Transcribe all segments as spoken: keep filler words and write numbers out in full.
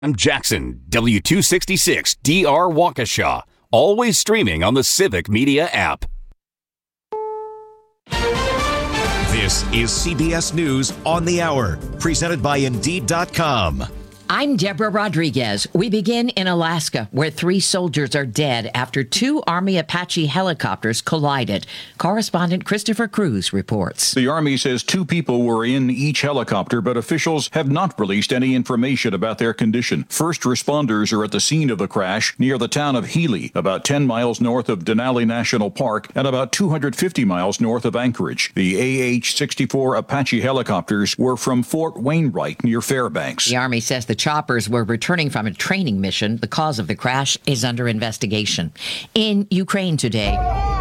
I'm Jackson, W two sixty-six D R Waukesha, always streaming on the Civic Media app. This is C B S News on the Hour, presented by Indeed dot com. I'm Deborah Rodriguez. We begin in Alaska, where three soldiers are dead after two Army Apache helicopters collided. Correspondent Christopher Cruz reports. The Army says two people were in each helicopter, but officials have not released any information about their condition. First responders are at the scene of the crash near the town of Healy, about ten miles north of Denali National Park and about two hundred fifty miles north of Anchorage. The A H sixty-four Apache helicopters were from Fort Wainwright near Fairbanks. The Army says the choppers were returning from a training mission. The cause of the crash is under investigation. In Ukraine today,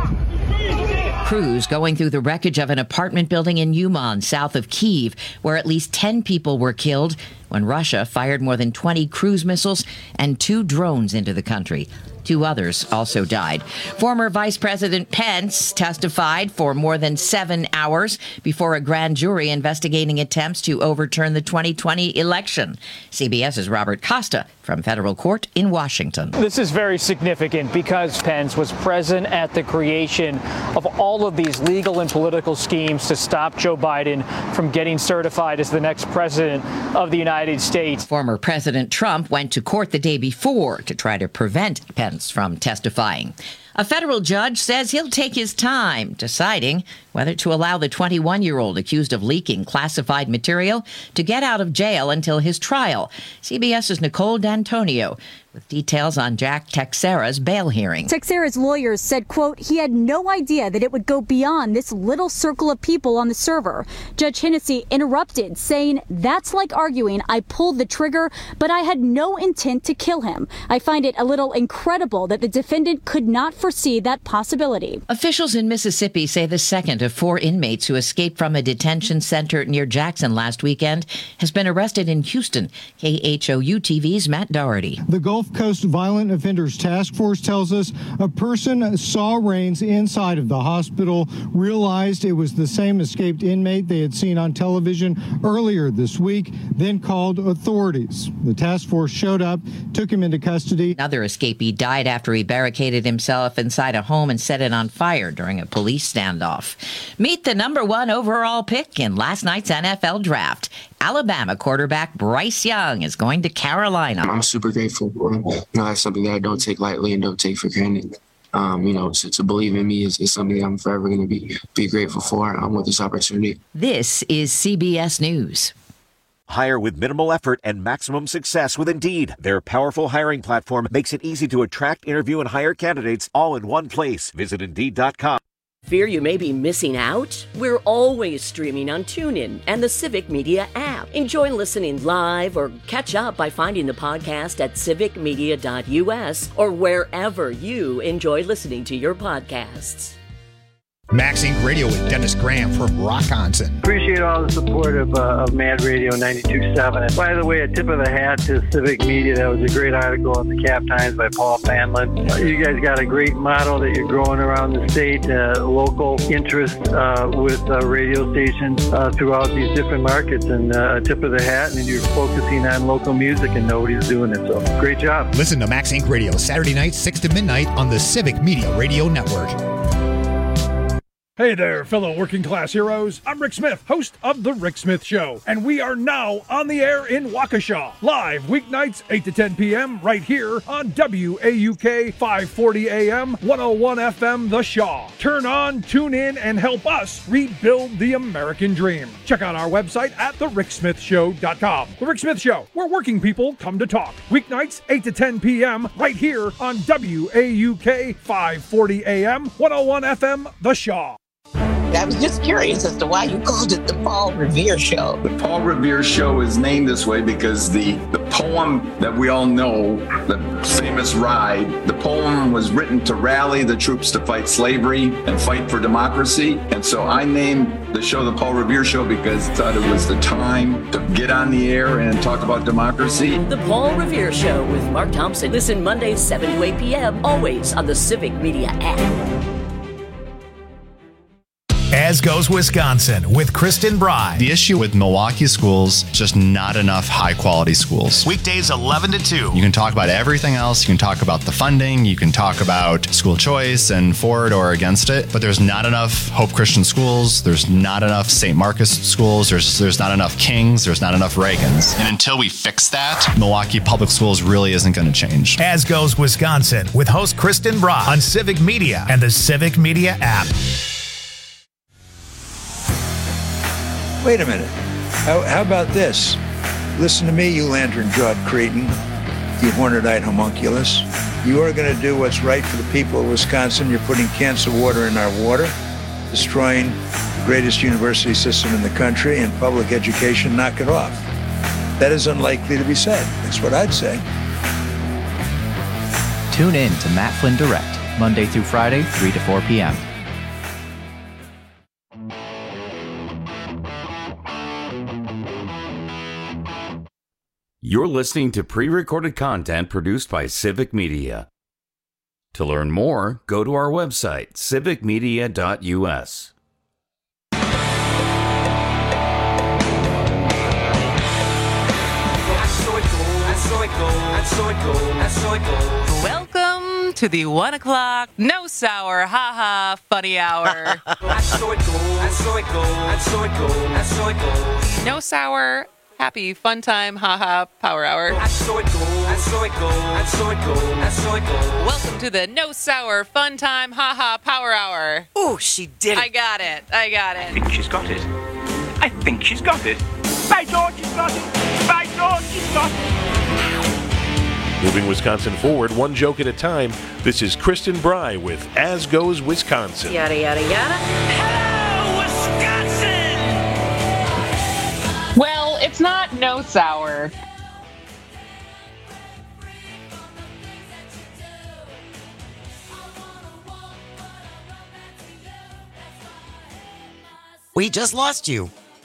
crews going through the wreckage of an apartment building in Uman, south of Kyiv, where at least ten people were killed when Russia fired more than twenty cruise missiles and two drones into the country. Two others also died. Former Vice President Pence testified for more than seven hours before a grand jury investigating attempts to overturn the twenty twenty election. CBS's Robert Costa from federal court in Washington. This is very significant because Pence was present at the creation of all of these legal and political schemes to stop Joe Biden from getting certified as the next president of the United States. Former President Trump went to court the day before to try to prevent Pence from testifying. A federal judge says he'll take his time deciding whether to allow the twenty-one-year-old accused of leaking classified material to get out of jail until his trial. CBS's Nicole D'Antonio with details on Jack Teixeira's bail hearing. Teixeira's lawyers said, quote, he had no idea that it would go beyond this little circle of people on the server. Judge Hennessy interrupted, saying, that's like arguing I pulled the trigger, but I had no intent to kill him. I find it a little incredible that the defendant could not foresee that possibility. Officials in Mississippi say the second of four inmates who escaped from a detention center near Jackson last weekend has been arrested in Houston. K H O U T V's Matt Doherty. The Gulf Coast Violent Offenders Task Force tells us a person saw Raines inside of the hospital, realized it was the same escaped inmate they had seen on television earlier this week, then called authorities. The task force showed up, took him into custody. Another escapee died after he barricaded himself inside a home and set it on fire during a police standoff. Meet the number one overall pick in last night's N F L draft. Alabama quarterback Bryce Young is going to Carolina. I'm super grateful. You know, that's something that I don't take lightly and don't take for granted. Um, you know, to, to believe in me is, is something that I'm forever going to be be grateful for um, with this opportunity. This is C B S News. Hire with minimal effort and maximum success with Indeed. Their powerful hiring platform makes it easy to attract, interview, and hire candidates all in one place. Visit Indeed dot com. Fear you may be missing out? We're always streaming on TuneIn and the Civic Media app. Enjoy listening live or catch up by finding the podcast at civic media dot U S or wherever you enjoy listening to your podcasts. Max Inc Radio with Dennis Graham from Rockonson. Appreciate all the support of, uh, of Mad Radio ninety-two point seven. And by the way, a tip of the hat to Civic Media. That was a great article in the Cap Times by Paul Fanlin. You guys got a great model that you're growing around the state, uh, local interest uh, with uh, radio stations uh, throughout these different markets. And uh, a tip of the hat, and you're focusing on local music and nobody's doing it. So great job. Listen to Max Inc Radio Saturday nights, six to midnight on the Civic Media Radio Network. Hey there, fellow working class heroes. I'm Rick Smith, host of The Rick Smith Show, and we are now on the air in Waukesha, live weeknights eight to ten p.m. right here on W A U K five forty A M, one oh one F M The Shaw. Turn on, tune in, and help us rebuild the American dream. Check out our website at the rick smith show dot com. The Rick Smith Show, where working people come to talk. Weeknights eight to ten p.m. right here on W A U K five forty A M, one oh one F M The Shaw. I was just curious as to why you called it the Paul Revere Show. The Paul Revere Show is named this way because the, the poem that we all know, the famous Ride, the poem was written to rally the troops to fight slavery and fight for democracy. And so I named the show the Paul Revere Show because I thought it was the time to get on the air and talk about democracy. The Paul Revere Show with Mark Thompson. Listen Mondays, seven to eight p.m., always on the Civic Media app. As Goes Wisconsin with Kristen Bry. The issue with Milwaukee schools, just not enough high-quality schools. Weekdays eleven to two. You can talk about everything else. You can talk about the funding. You can talk about school choice and for it or against it. But there's not enough Hope Christian schools. There's not enough Saint Marcus schools. There's there's not enough Kings. There's not enough Reagans. And until we fix that, Milwaukee Public Schools really isn't going to change. As Goes Wisconsin with host Kristen Bry on Civic Media and the Civic Media app. Wait a minute. How, how about this? Listen to me, you lantern-jawed cretin, you horned-eyed homunculus. You are going to do what's right for the people of Wisconsin. You're putting cancer water in our water, destroying the greatest university system in the country and public education. Knock it off. That is unlikely to be said. That's what I'd say. Tune in to Matt Flynn Direct, Monday through Friday, three to four p.m. You're listening to pre-recorded content produced by Civic Media. To learn more, go to our website, civic media dot u s. Welcome to the one o'clock no sour haha funny hour. No sour. Happy fun time, haha, power hour. Welcome to the No Sour Fun Time, haha, power hour. Oh, she did it. I got it. I got it. I think she's got it. I think she's got it. By George, she's got it. By George, she's got it. Moving Wisconsin forward, one joke at a time. This is Kristen Bry with As Goes Wisconsin. Yada, yada, yada. Hello, Wisconsin! Well, it's not no sour. We just lost you.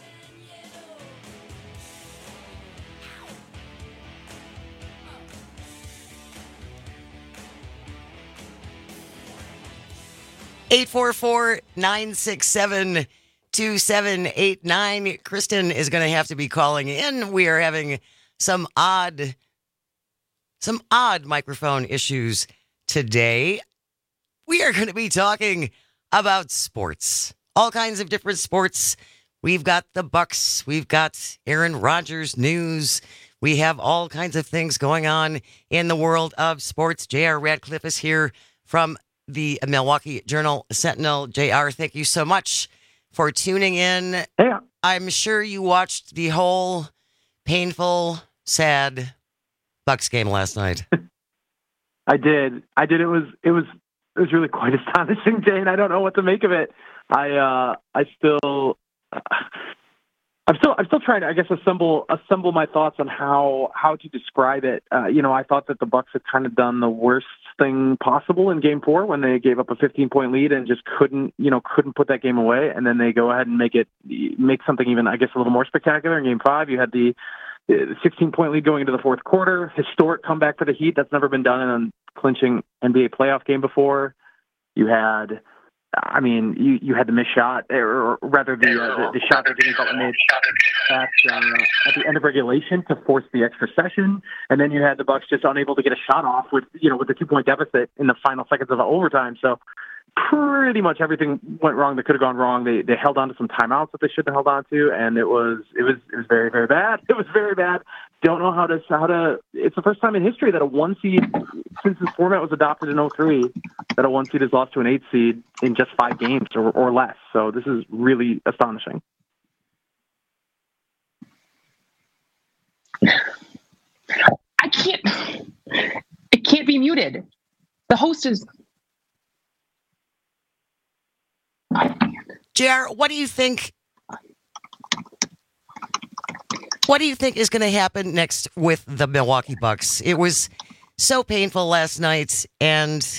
eight four four, nine six seven, two seven eight nine. Kristen is going to have to be calling in. We are having some odd, some odd microphone issues today. We are going to be talking about sports, all kinds of different sports. We've got the Bucks. We've got Aaron Rodgers news. We have all kinds of things going on in the world of sports. J R Radcliffe is here from the Milwaukee Journal Sentinel. J R, thank you so much for tuning in. Yeah. I'm sure you watched the whole painful, sad Bucks game last night. I did. I did. It was. It was. It was really quite astonishing, Jane. I don't know what to make of it. I. Uh, I still. Uh, I'm still. I'm still trying to, I guess, assemble assemble my thoughts on how how to describe it. Uh, you know, I thought that the Bucks had kind of done the worst thing possible in Game Four when they gave up a fifteen point lead and just couldn't, you know, couldn't put that game away. And then they go ahead and make it make something even, I guess, a little more spectacular in Game Five. You had the sixteen point lead going into the fourth quarter, historic comeback for the Heat. That's never been done in a clinching N B A playoff game before. You had. I mean, you, you had the missed shot, or rather the uh, the, the shot that Jimmy Butler made at, uh, at the end of regulation to force the extra session, and then you had the Bucks just unable to get a shot off with you know with the two point deficit in the final seconds of the overtime. So pretty much everything went wrong that could have gone wrong. They they held on to some timeouts that they shouldn't have held on to, and it was it was it was very very bad. It was very bad. Don't know how to how to. It's the first time in history that a one seed, since this format was adopted in oh three, that a one seed is lost to an eight seed in just five games or, or less. So this is really astonishing. I can't. It can't be muted. The host is. J R, what do you think? What do you think is going to happen next with the Milwaukee Bucks? It was so painful last night, and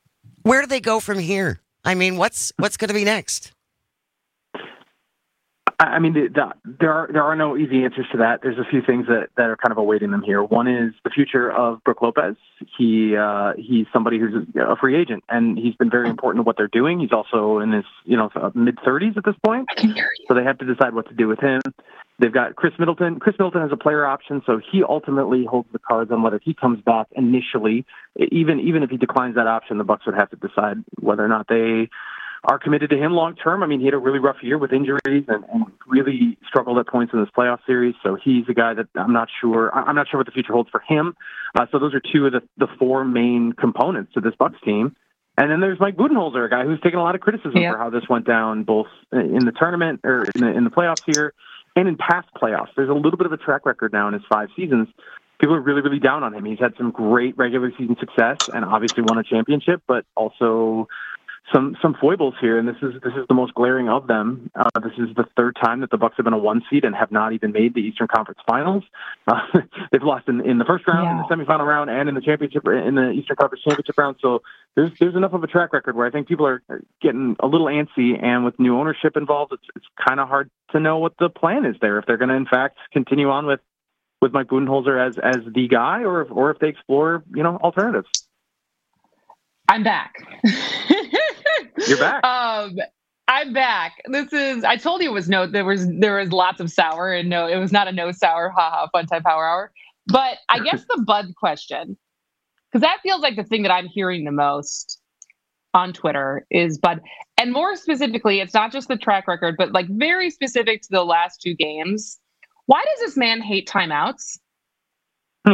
where do they go from here? I mean, what's what's going to be next? I mean, the, the, there are there are no easy answers to that. There's a few things that, that are kind of awaiting them here. One is the future of Brook Lopez. He uh, he's somebody who's a free agent, and he's been very important to what they're doing. He's also in his you know mid thirties at this point, so they have to decide what to do with him. They've got Chris Middleton. Chris Middleton has a player option, so he ultimately holds the cards on whether he comes back initially. Even even if he declines that option, the Bucks would have to decide whether or not they are committed to him long term. I mean, he had a really rough year with injuries and, and really struggled at points in this playoff series. So he's a guy that I'm not sure. I'm not sure what the future holds for him. Uh, so those are two of the, the four main components to this Bucks team. And then there's Mike Budenholzer, a guy who's taken a lot of criticism yeah. for how this went down, both in the tournament or in the, in the playoffs here and in past playoffs. There's a little bit of a track record now in his five seasons. People are really, really down on him. He's had some great regular season success and obviously won a championship, but also some some foibles here, and this is this is the most glaring of them. Uh, this is the third time that the Bucks have been a one seed and have not even made the Eastern Conference Finals. Uh, they've lost in, in the first round, yeah. in the semifinal round, and in the championship in the Eastern Conference championship round. So there's there's enough of a track record where I think people are getting a little antsy, and with new ownership involved, it's it's kind of hard to know what the plan is there. If they're going to in fact continue on with with Mike Budenholzer as as the guy, or if, or if they explore you know alternatives. I'm back. You're back. Um, I'm back. This is. I told you it was no. There was there was lots of sour, and no, it was not a no sour. Haha, fun time power hour. But I guess the Bud question, because that feels like the thing that I'm hearing the most on Twitter is Bud, and more specifically, it's not just the track record, but like very specific to the last two games. Why does this man hate timeouts? I,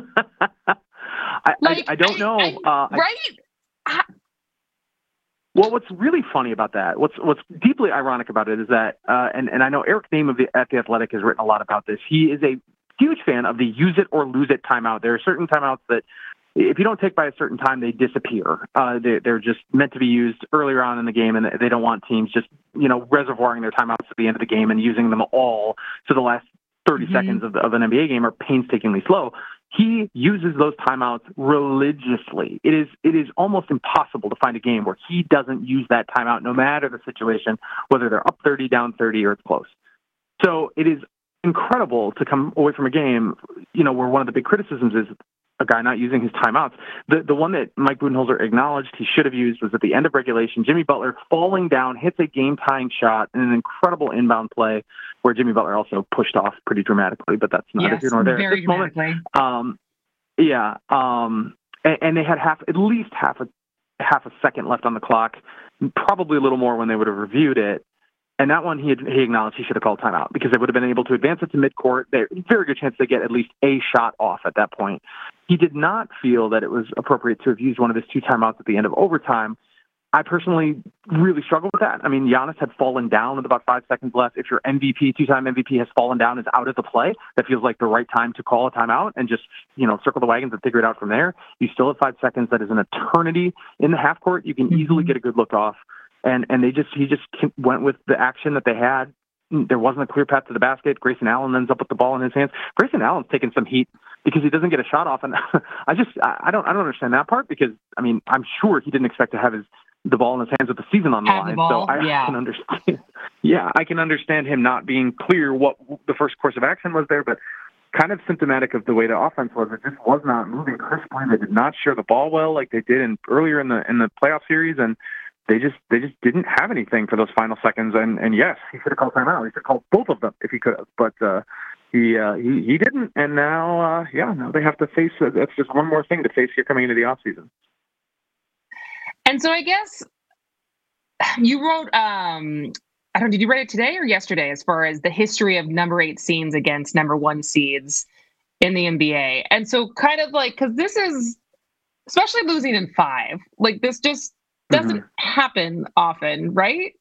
like, I I don't know. I, uh, right. I, Well, what's really funny about that, what's what's deeply ironic about it is that, uh, and, and I know Eric Nehm of the, at The Athletic has written a lot about this. He is a huge fan of the use it or lose it timeout. There are certain timeouts that if you don't take by a certain time, they disappear. Uh, they, they're just meant to be used earlier on in the game, and they don't want teams just, you know, reservoiring their timeouts at the end of the game and using them all to the last thirty mm-hmm. seconds of, the, of an N B A game are painstakingly slow. He uses those timeouts religiously. It is it is almost impossible to find a game where he doesn't use that timeout, no matter the situation, whether they're up thirty, down thirty, or it's close. So it is incredible to come away from a game, you know, where one of the big criticisms is a guy not using his timeouts. The the one that Mike Budenholzer acknowledged he should have used was at the end of regulation. Jimmy Butler falling down, hits a game-tying shot in an incredible inbound play where Jimmy Butler also pushed off pretty dramatically, but that's not yes, here nor there very at this moment. Um, yeah, um, and, and they had half, at least half a half a second left on the clock, probably a little more when they would have reviewed it. And that one, he had, he acknowledged he should have called timeout because they would have been able to advance it to midcourt. There's a very good chance they get at least a shot off at that point. He did not feel that it was appropriate to have used one of his two timeouts at the end of overtime. I personally really struggle with that. I mean, Giannis had fallen down with about five seconds left. If your M V P, two-time M V P, has fallen down, is out of the play, that feels like the right time to call a timeout and just, you know, circle the wagons and figure it out from there. You still have five seconds. That is an eternity in the half court. You can mm-hmm. easily get a good look off. And and they just he just went with the action that they had. There wasn't a clear path to the basket. Grayson Allen ends up with the ball in his hands. Grayson Allen's taking some heat because he doesn't get a shot off, and I just I don't I don't understand that part because I mean I'm sure he didn't expect to have his the ball in his hands with the season on the have line. The so I yeah. can understand. Yeah, I can understand him not being clear what the first course of action was there, but kind of symptomatic of the way the offense was. It just was not moving crisply. They did not share the ball well like they did in earlier in the in the playoff series, and They just they just didn't have anything for those final seconds, and, and yes, he should have called timeout. He should have called both of them if he could have, but uh, he, uh, he he didn't. And now, uh, yeah, now they have to face. Uh, that's just one more thing to face here coming into the off season. And so I guess you wrote. Um, I don't. Did you write it today or yesterday? As far as the history of number eight seeds against number one seeds in the N B A, and so kind of like because this is especially losing in five. Like this just. Doesn't mm-hmm. happen often, right?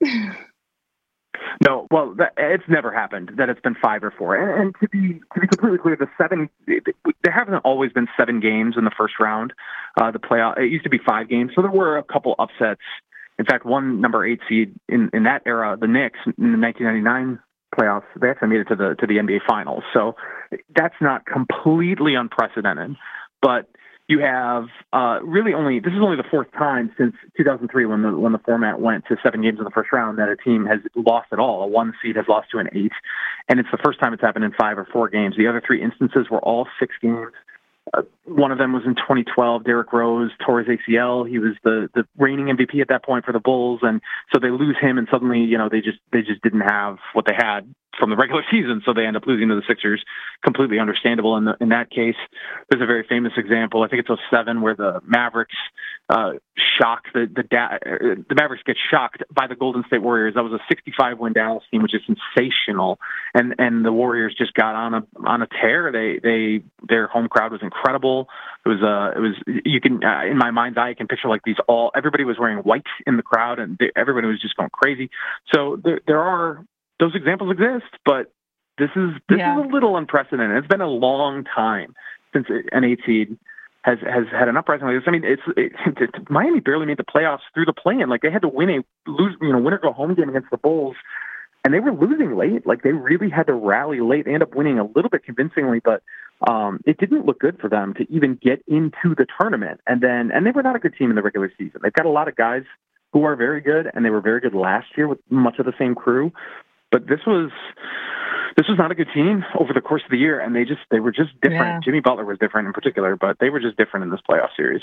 No, well, that, it's never happened that it's been five or four. And, and to be to be completely clear, the seven there haven't always been seven games in the first round. Uh, the playoff it used to be five games, so there were a couple upsets. In fact, one number eight seed in, in that era, the Knicks in the nineteen ninety-nine playoffs, they actually made it to the to the N B A Finals. So that's not completely unprecedented, but. you have uh, really only, this is only the fourth time since two thousand three when the, when the format went to seven games in the first round that a team has lost at all. A one seed has lost to an eight. And it's the first time it's happened in five or four games. The other three instances were all six games. Uh, one of them was in twenty twelve. Derrick Rose tore his A C L. He was the, the reigning M V P at that point for the Bulls, and so they lose him, and suddenly, you know, they just they just didn't have what they had from the regular season, so they end up losing to the Sixers. Completely understandable in the, in that case. There's a very famous example. I think it's oh seven where the Mavericks uh, shock the the, da- the Mavericks get shocked by the Golden State Warriors. That was a sixty-five win Dallas team, which is sensational, and and the Warriors just got on a on a tear. They they their home crowd was incredible. It was uh it was you can uh, in my mind's eye I can picture like these all everybody was wearing white in the crowd, and they, everybody was just going crazy. So there there are those examples exist, but this is this yeah. is a little unprecedented. It's been a long time since an eight seed has has had an uprising like this. I mean, it's it, it, Miami barely made the playoffs through the play-in. Like they had to win a lose you know win or go home game against the Bulls, and they were losing late. Like they really had to rally late. They ended up winning a little bit convincingly, but um, it didn't look good for them to even get into the tournament. And then and they were not a good team in the regular season. They've got a lot of guys who are very good, and they were very good last year with much of the same crew. But this was this was not a good team over the course of the year, and they just they were just different. Yeah. Jimmy Butler was different in particular, but they were just different in this playoff series.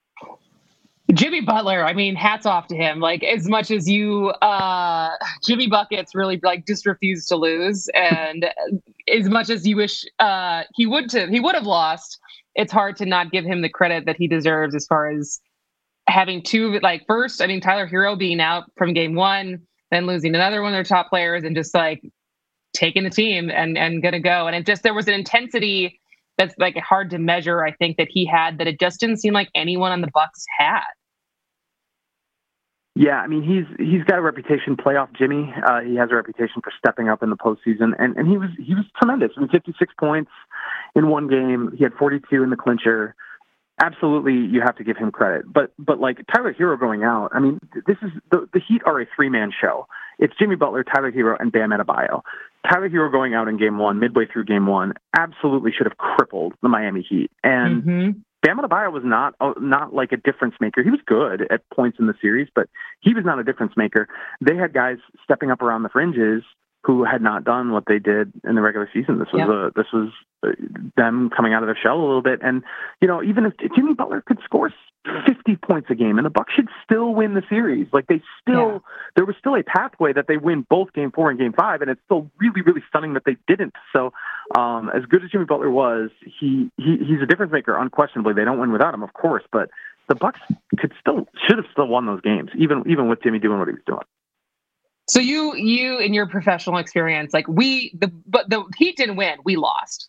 Jimmy Butler, I mean, hats off to him. Like as much as you, uh, Jimmy Buckets really like just refused to lose, and as much as you wish uh, he would to he would have lost, it's hard to not give him the credit that he deserves as far as having two like first. I mean, Tyler Hero being out from game one, then losing another one of their top players, and just like taking the team and, and gonna go. And it just, there was an intensity that's like hard to measure, I think, that he had that it just didn't seem like anyone on the Bucks had. Yeah, I mean, he's he's got a reputation, playoff Jimmy. Uh, he has a reputation for stepping up in the postseason, and, and he was he was tremendous. I mean, fifty-six points in one game. He had forty-two in the clincher. Absolutely, you have to give him credit. But but like Tyler Hero going out, I mean, this is the the Heat are a three-man show. It's Jimmy Butler, Tyler Hero, and Bam Adebayo. Tyler Hero going out in game one, midway through game one, absolutely should have crippled the Miami Heat. And mm-hmm. Bam Adebayo was not uh, not like a difference maker. He was good at points in the series, but he was not a difference maker. They had guys stepping up around the fringes who had not done what they did in the regular season. This was yep. a, this was them coming out of their shell a little bit. And, you know, even if Jimmy Butler could score fifty points a game and the Bucks should still win the series, like they still, yeah. there was still a pathway that they win both game four and game five. And it's still really, really stunning that they didn't. So um, as good as Jimmy Butler was, he, he he's a difference maker, unquestionably. They don't win without him, of course, but the Bucks could still, should have still won those games, even, even with Jimmy doing what he was doing. So you, you in your professional experience, like we, the but the Heat didn't win, we lost.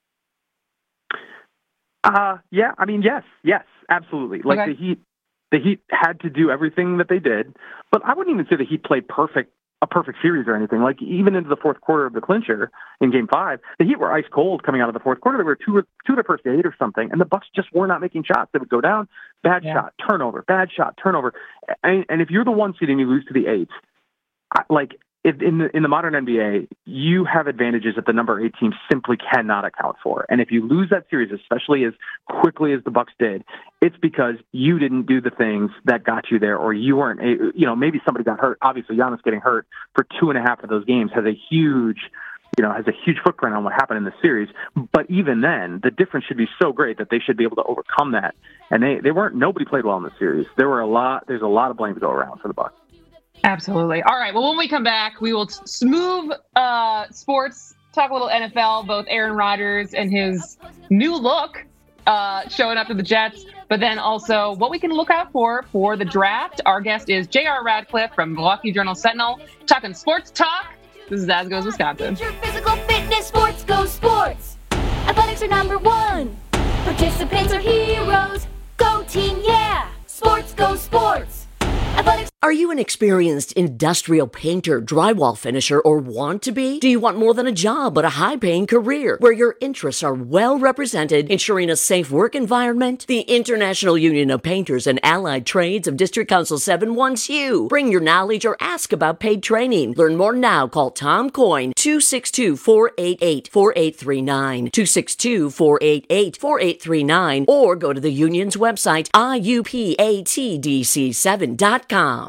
Uh, yeah, I mean, yes, yes, absolutely. Like okay. the Heat, the Heat had to do everything that they did, but I wouldn't even say the Heat played perfect, a perfect series or anything. Like even into the fourth quarter of the clincher in Game Five, the Heat were ice cold coming out of the fourth quarter. They were two, two of their first eight or something, and the Bucks just were not making shots. They would go down, bad yeah. shot, turnover, bad shot, turnover, and, and if you're the one seed and you lose to the eight. Like if in the in the modern N B A, you have advantages that the number eight team simply cannot account for. And if you lose that series, especially as quickly as the Bucks did, it's because you didn't do the things that got you there, or you weren't. A, you know, maybe somebody got hurt. Obviously, Giannis getting hurt for two and a half of those games has a huge, you know, has a huge footprint on what happened in the series. But even then, the difference should be so great that they should be able to overcome that. And they they weren't. Nobody played well in the series. There were a lot. There's a lot of blame to go around for the Bucks. Absolutely. All right. Well, when we come back, we will smooth uh, sports, talk a little N F L, both Aaron Rodgers and his new look uh, showing up to the Jets, but then also what we can look out for for the draft. Our guest is J R Radcliffe from Milwaukee Journal-Sentinel, talking sports talk. This is As Goes Wisconsin. Your physical fitness, sports go sports. Athletics are number one. Participants are heroes. Go team, yeah. Sports go sports. Athletics. Are you an experienced industrial painter, drywall finisher, or want to be? Do you want more than a job but a high-paying career where your interests are well represented, ensuring a safe work environment? The International Union of Painters and Allied Trades of District Council seven wants you. Bring your knowledge or ask about paid training. Learn more now. Call Tom Coyne, two six two, four eight eight, four eight three nine, two six two, four eight eight, four eight three nine, or go to the union's website, I U P A T D C seven dot com.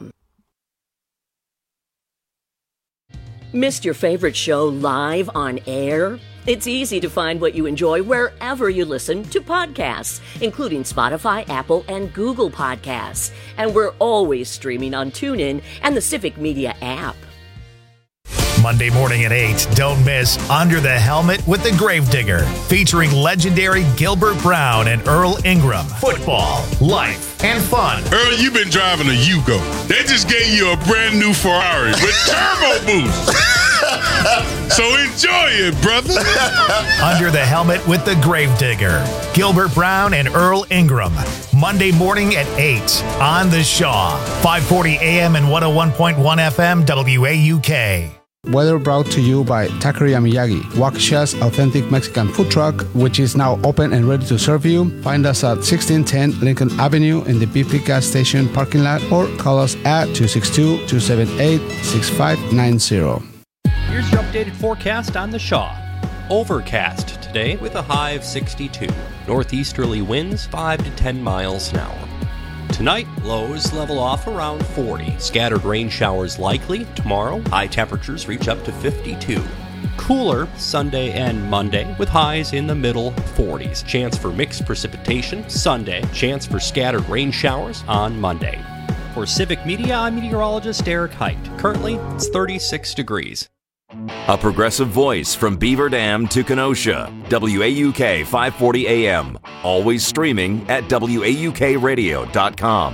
Missed your favorite show live on air? It's easy to find what you enjoy wherever you listen to podcasts, including Spotify, Apple, and Google Podcasts. And we're always streaming on TuneIn and the Civic Media app. Monday morning at eight, don't miss Under the Helmet with the Gravedigger, featuring legendary Gilbert Brown and Earl Ingram. Football, life, and fun. Earl, you've been driving a Yugo. They just gave you a brand new Ferrari with turbo boost. So enjoy it, brother. Under the Helmet with the Gravedigger, Gilbert Brown and Earl Ingram. Monday morning at eight on the Shaw. five forty a.m. and one oh one point one F M W A U K. Weather brought to you by Taqueria Miyagi, Waukesha's authentic Mexican food truck, which is now open and ready to serve you. Find us at sixteen ten Lincoln Avenue in the B P gas station parking lot, or call us at two six two, two seven eight, six five nine zero. Here's your updated forecast on the Shaw. Overcast today with a high of sixty-two. Northeasterly winds five to ten miles an hour. Tonight, lows level off around forty. Scattered rain showers likely. Tomorrow, high temperatures reach up to fifty-two. Cooler Sunday and Monday with highs in the middle forties. Chance for mixed precipitation Sunday. Chance for scattered rain showers on Monday. For Civic Media, I'm meteorologist Eric Height. Currently, it's thirty-six degrees. A progressive voice from Beaver Dam to Kenosha. W A U K five forty A M. Always streaming at W A U K radio dot com.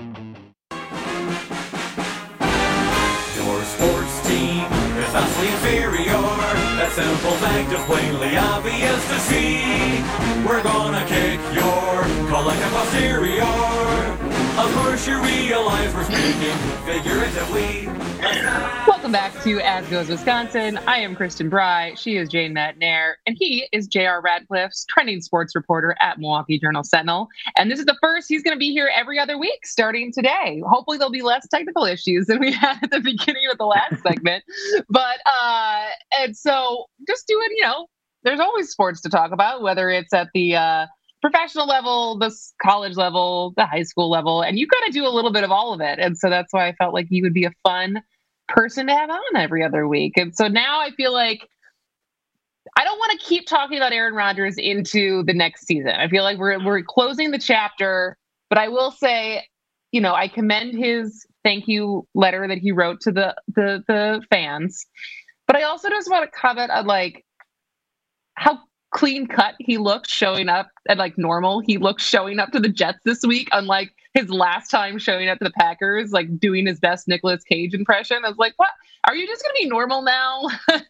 Your sports team is vastly inferior. That simple fact is plainly obvious to see. We're gonna kick your collective posterior. Of course you realize we're speaking figuratively. Welcome back to As Goes Wisconsin. I am Kristen Bry. She is Jane Matnair. And he is J R Radcliffe's trending sports reporter at Milwaukee Journal-Sentinel. And this is the first he's going to be here every other week starting today. Hopefully there'll be less technical issues than we had at the beginning of the last segment. But, uh, and so just doing, you know, there's always sports to talk about, whether it's at the, uh, professional level, the college level, the high school level, and you kind of do a little bit of all of it. And so that's why I felt like you would be a fun person to have on every other week. And so now I feel like I don't want to keep talking about Aaron Rodgers into the next season. I feel like we're we're closing the chapter, but I will say, you know, I commend his thank you letter that he wrote to the the, the fans. But I also just want to comment on like how clean cut he looked showing up and like normal he looked showing up to the Jets this week, unlike his last time showing up to the Packers, like doing his best Nicolas Cage impression. I was like, what? Are you just going to be normal now?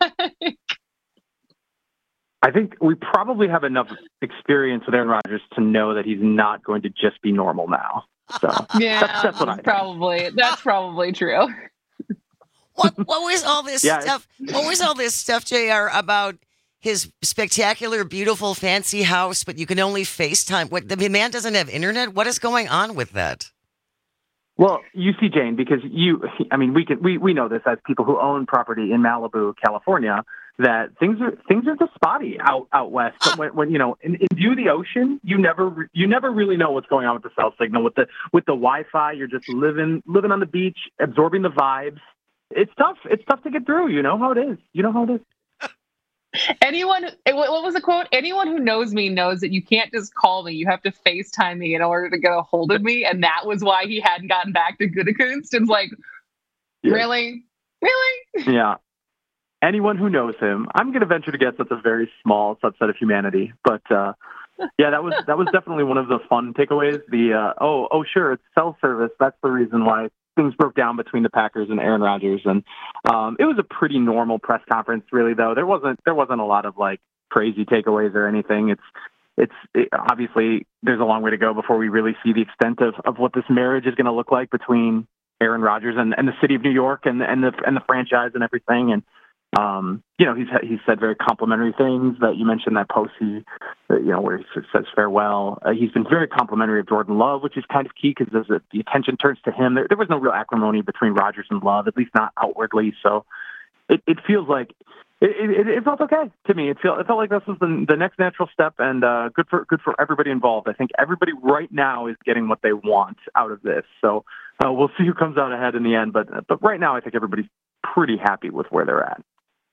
I think we probably have enough experience with Aaron Rodgers to know that he's not going to just be normal now. So yeah, that's, that's what I think. probably that's probably true. What what was all this Yeah, stuff? What was all this stuff, J R, about his spectacular, beautiful, fancy house, but you can only FaceTime? What, the man doesn't have internet? What is going on with that? Well, you see, Jane, because you, I mean, we can, we, we know this as people who own property in Malibu, California, that things are, things are just spotty out, out west. But when, when, you know, in, in view of the ocean, you never, you never really know what's going on with the cell signal, with the, with the Wi-Fi. You're just living, living on the beach, absorbing the vibes. It's tough. It's tough to get through. You know how it is. You know how it is. Anyone, what was the quote? Anyone who knows me knows that you can't just call me. You have to FaceTime me in order to get a hold of me. And that was why he hadn't gotten back to Gutekunst. And like, Yeah. really? Really? Yeah. Anyone who knows him, I'm going to venture to guess that's a very small subset of humanity. But uh, yeah, that was that was definitely one of the fun takeaways. The uh, oh oh sure, it's cell service. That's the reason why things broke down between the Packers and Aaron Rodgers. And um, it was a pretty normal press conference, really. Though there wasn't there wasn't a lot of like crazy takeaways or anything. It's it's it, obviously there's a long way to go before we really see the extent of, of what this marriage is going to look like between Aaron Rodgers and, and the city of New York and and the and the franchise and everything. And um, you know, he's he's said very complimentary things. That you mentioned that post he, you know, where he says farewell. Uh, he's been very complimentary of Jordan Love, which is kind of key because the, the attention turns to him. There, there was no real acrimony between Rodgers and Love, at least not outwardly. So it, it feels like it, it, it felt okay to me. It felt it felt like this was the, the next natural step, and uh, good for good for everybody involved. I think everybody right now is getting what they want out of this. So uh, we'll see who comes out ahead in the end. But but right now, I think everybody's pretty happy with where they're at.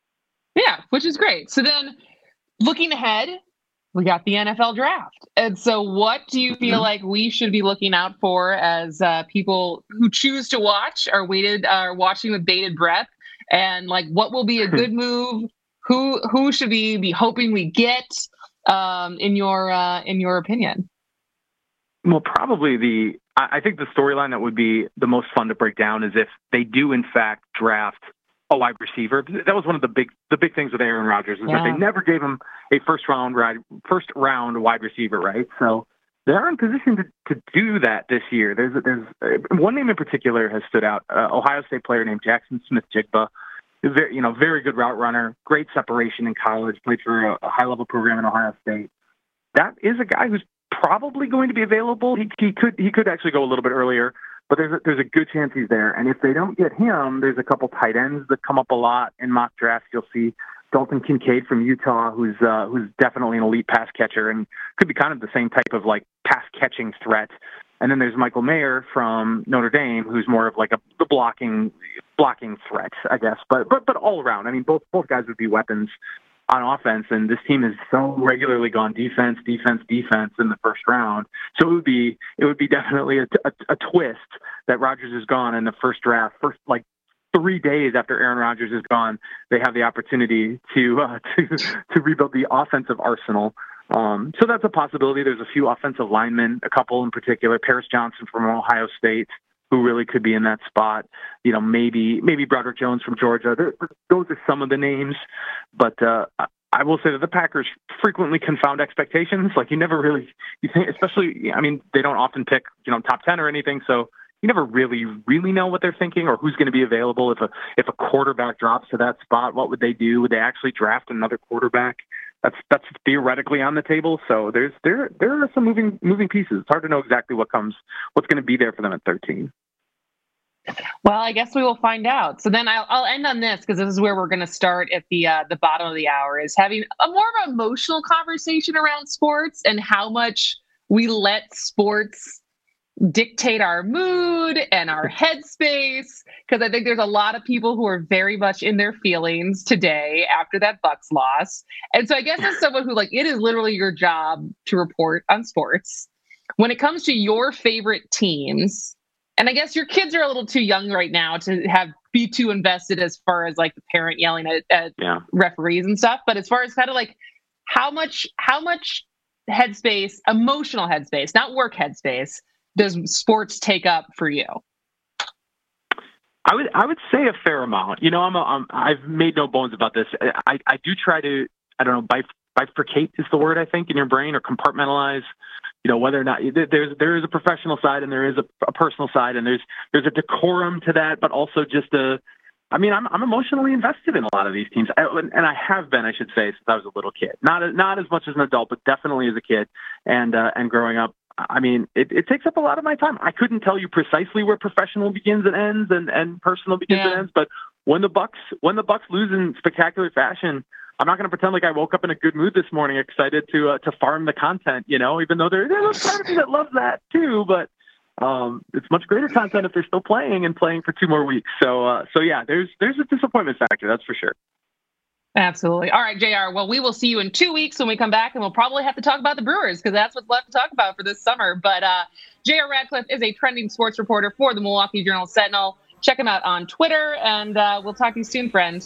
Yeah, which is great. So then looking ahead, we got the N F L draft. And so what do you feel like we should be looking out for as uh, people who choose to watch, are waited, are watching with bated breath? And like, what will be a good move? Who who should we be hoping we get um, in your uh, in your opinion? Well, probably the I think the storyline that would be the most fun to break down is if they do in fact draft a wide receiver. That was one of the big the big things with Aaron Rodgers is Yeah. that they never gave him a first round ride, first round wide receiver, right? So they're in position to, to do that this year. There's there's uh, one name in particular has stood out. Uh, Ohio State player named Jackson Smith-Jigba, very you know very good route runner, great separation in college, played for a, a high level program in Ohio State. That is a guy who's probably going to be available. He, he could he could actually go a little bit earlier. But there's a, there's a good chance he's there. And if they don't get him, there's a couple tight ends that come up a lot in mock drafts. You'll see Dalton Kincaid from Utah, who's uh, who's definitely an elite pass catcher and could be kind of the same type of like pass catching threat. And then there's Michael Mayer from Notre Dame, who's more of like a the blocking blocking threat, I guess. But but but all around, I mean, both both guys would be weapons on offense, and this team has so regularly gone defense, defense, defense in the first round. So it would be it would be definitely a, a, a twist that Rodgers is gone in the first draft. First, like three days after Aaron Rodgers is gone, they have the opportunity to uh, to to rebuild the offensive arsenal. Um, so that's a possibility. There's a few offensive linemen, a couple in particular, Paris Johnson from Ohio State, who really could be in that spot. You know, maybe maybe Broderick Jones from Georgia. There, those are some of the names. But uh, I will say that the Packers frequently confound expectations. Like you never really, you think, especially, I mean, they don't often pick, you know, top ten or anything. So you never really, really know what they're thinking or who's going to be available. If a if a quarterback drops to that spot, what would they do? Would they actually draft another quarterback? That's that's theoretically on the table. So there's there there are some moving moving pieces. It's hard to know exactly what comes what's going to be there for them at thirteen. Well, I guess we will find out. So then I'll, I'll end on this because this is where we're going to start at the uh, the bottom of the hour, is having a more of an emotional conversation around sports and how much we let sports dictate our mood and our headspace. Because I think there's a lot of people who are very much in their feelings today after that Bucs loss. And so I guess as someone who, like, it is literally your job to report on sports. When it comes to your favorite teams, and I guess your kids are a little too young right now to have be too invested as far as like the parent yelling at, at yeah. referees and stuff. But as far as kind of like how much, how much headspace, emotional headspace, not work headspace, does sports take up for you? I would I would say a fair amount. You know, I'm, a, I'm I've made no bones about this. I, I do try to I don't know bif- bifurcate is the word I think in your brain, or compartmentalize. You know, whether or not there's there is a professional side and there is a, a personal side, and there's there's a decorum to that, but also just a. I mean, I'm I'm emotionally invested in a lot of these teams, I, and I have been, I should say, since I was a little kid. Not not as much as an adult, but definitely as a kid, and uh, and growing up. I mean, it, it takes up a lot of my time. I couldn't tell you precisely where professional begins and ends, and, and personal begins yeah. and ends. But when the Bucs when the Bucs lose in spectacular fashion, I'm not going to pretend like I woke up in a good mood this morning, excited to uh, to farm the content. You know, even though there, there's part of me that loves that too, but um, it's much greater content if they're still playing and playing for two more weeks. So, uh, so yeah, there's there's a disappointment factor, that's for sure. Absolutely. All right, J R. Well, we will see you in two weeks when we come back, and we'll probably have to talk about the Brewers because that's what's left to talk about for this summer. But uh, J R. Radcliffe is a trending sports reporter for the Milwaukee Journal-Sentinel. Check him out on Twitter, and uh, we'll talk to you soon, friends.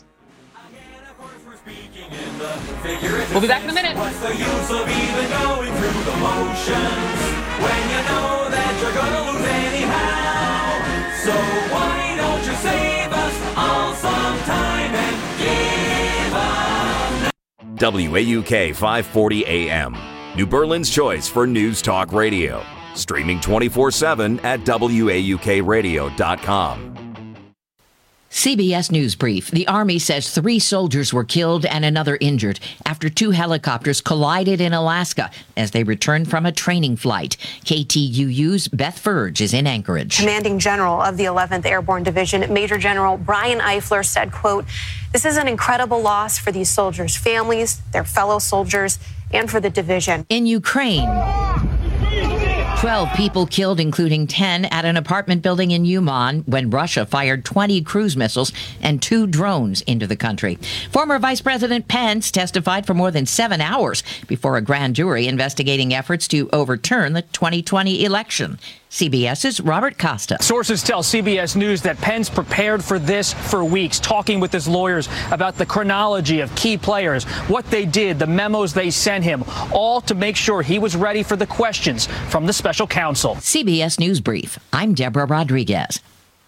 We'll be back in a minute. What's the use of even going through the motions when you know that you're gonna lose anyhow? So why don't you save us all some time and give up? W A U K five forty A M, New Berlin's choice for News Talk Radio. Streaming twenty-four seven at W A U K radio dot com. C B S News Brief. The Army says three soldiers were killed and another injured after two helicopters collided in Alaska as they returned from a training flight. K T U U's Beth Furge is in Anchorage. Commanding General of the eleventh Airborne Division, Major General Brian Eifler, said, quote, "This is an incredible loss for these soldiers' families, their fellow soldiers, and for the division." In Ukraine, twelve people killed, including ten at an apartment building in Uman when Russia fired twenty cruise missiles and two drones into the country. Former Vice President Pence testified for more than seven hours before a grand jury investigating efforts to overturn the twenty twenty election. CBS's Robert Costa. Sources tell C B S News that Pence prepared for this for weeks, talking with his lawyers about the chronology of key players, what they did, the memos they sent him, all to make sure he was ready for the questions from the special counsel. C B S News Brief. I'm Deborah Rodriguez.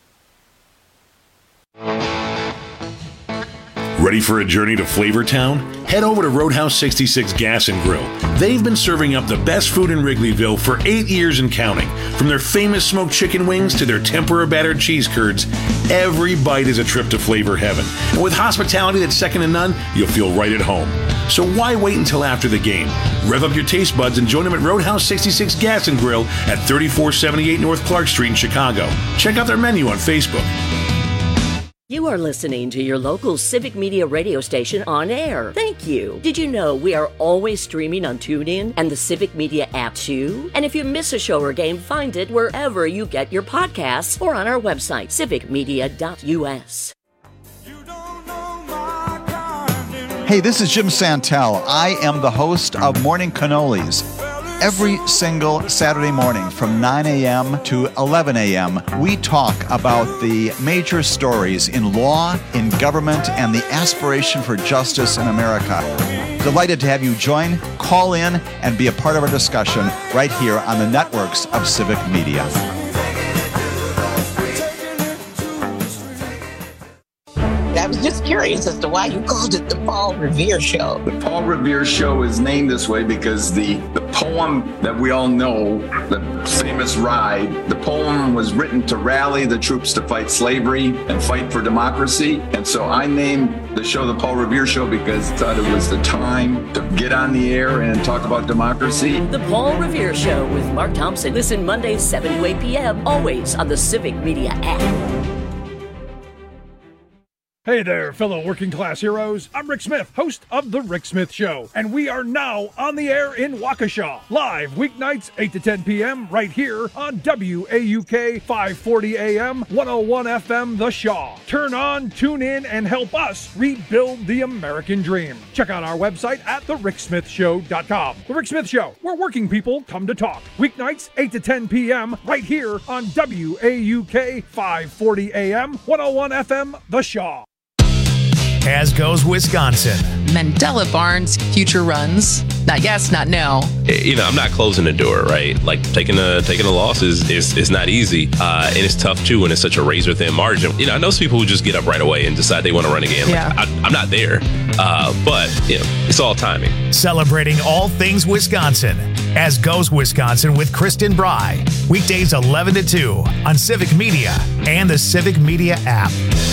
Ready for a journey to Flavortown? Head over to Roadhouse sixty-six Gas and Grill. They've been serving up the best food in Wrigleyville for eight years and counting. From their famous smoked chicken wings to their tempura battered cheese curds, every bite is a trip to flavor heaven. And with hospitality that's second to none, you'll feel right at home. So why wait until after the game? Rev up your taste buds and join them at Roadhouse sixty-six Gas and Grill at thirty-four seventy-eight North Clark Street in Chicago. Check out their menu on Facebook. You are listening to your local Civic Media radio station on air. Thank you. Did you know we are always streaming on TuneIn and the Civic Media app too? And if you miss a show or game, find it wherever you get your podcasts or on our website, civic media dot U S. Hey, this is Jim Santel. I am the host of Morning Cannolis. Every single Saturday morning from nine a.m. to eleven a.m., we talk about the major stories in law, in government, and the aspiration for justice in America. Delighted to have you join, call in, and be a part of our discussion right here on the networks of Civic Media. I was just curious as to why you called it the Paul Revere Show. The Paul Revere Show is named this way because the, the poem that we all know, the famous Ride, the poem was written to rally the troops to fight slavery and fight for democracy. And so I named the show the Paul Revere Show because I thought it was the time to get on the air and talk about democracy. The Paul Revere Show with Mark Thompson. Listen Mondays, seven to eight p.m., always on the Civic Media app. Hey there, fellow working class heroes. I'm Rick Smith, host of The Rick Smith Show, and we are now on the air in Waukesha, live weeknights eight to ten p.m. right here on W A U K five forty A M, one oh one F M The Shaw. Turn on, tune in, and help us rebuild the American dream. Check out our website at the rick smith show dot com. The Rick Smith Show, where working people come to talk. Weeknights eight to ten p.m. right here on W A U K five forty A M, one oh one F M The Shaw. As goes Wisconsin. Mandela Barnes future runs. Not yes, not no. You know, I'm not closing the door, right? Like taking a taking a loss is is, is not easy, uh, and it's tough too when it's such a razor thin margin. You know, I know some people who just get up right away and decide they want to run again. Like, yeah. I, I'm not there, uh, but you know, it's all timing. Celebrating all things Wisconsin. As goes Wisconsin with Kristen Bry. Weekdays eleven to two on Civic Media and the Civic Media app.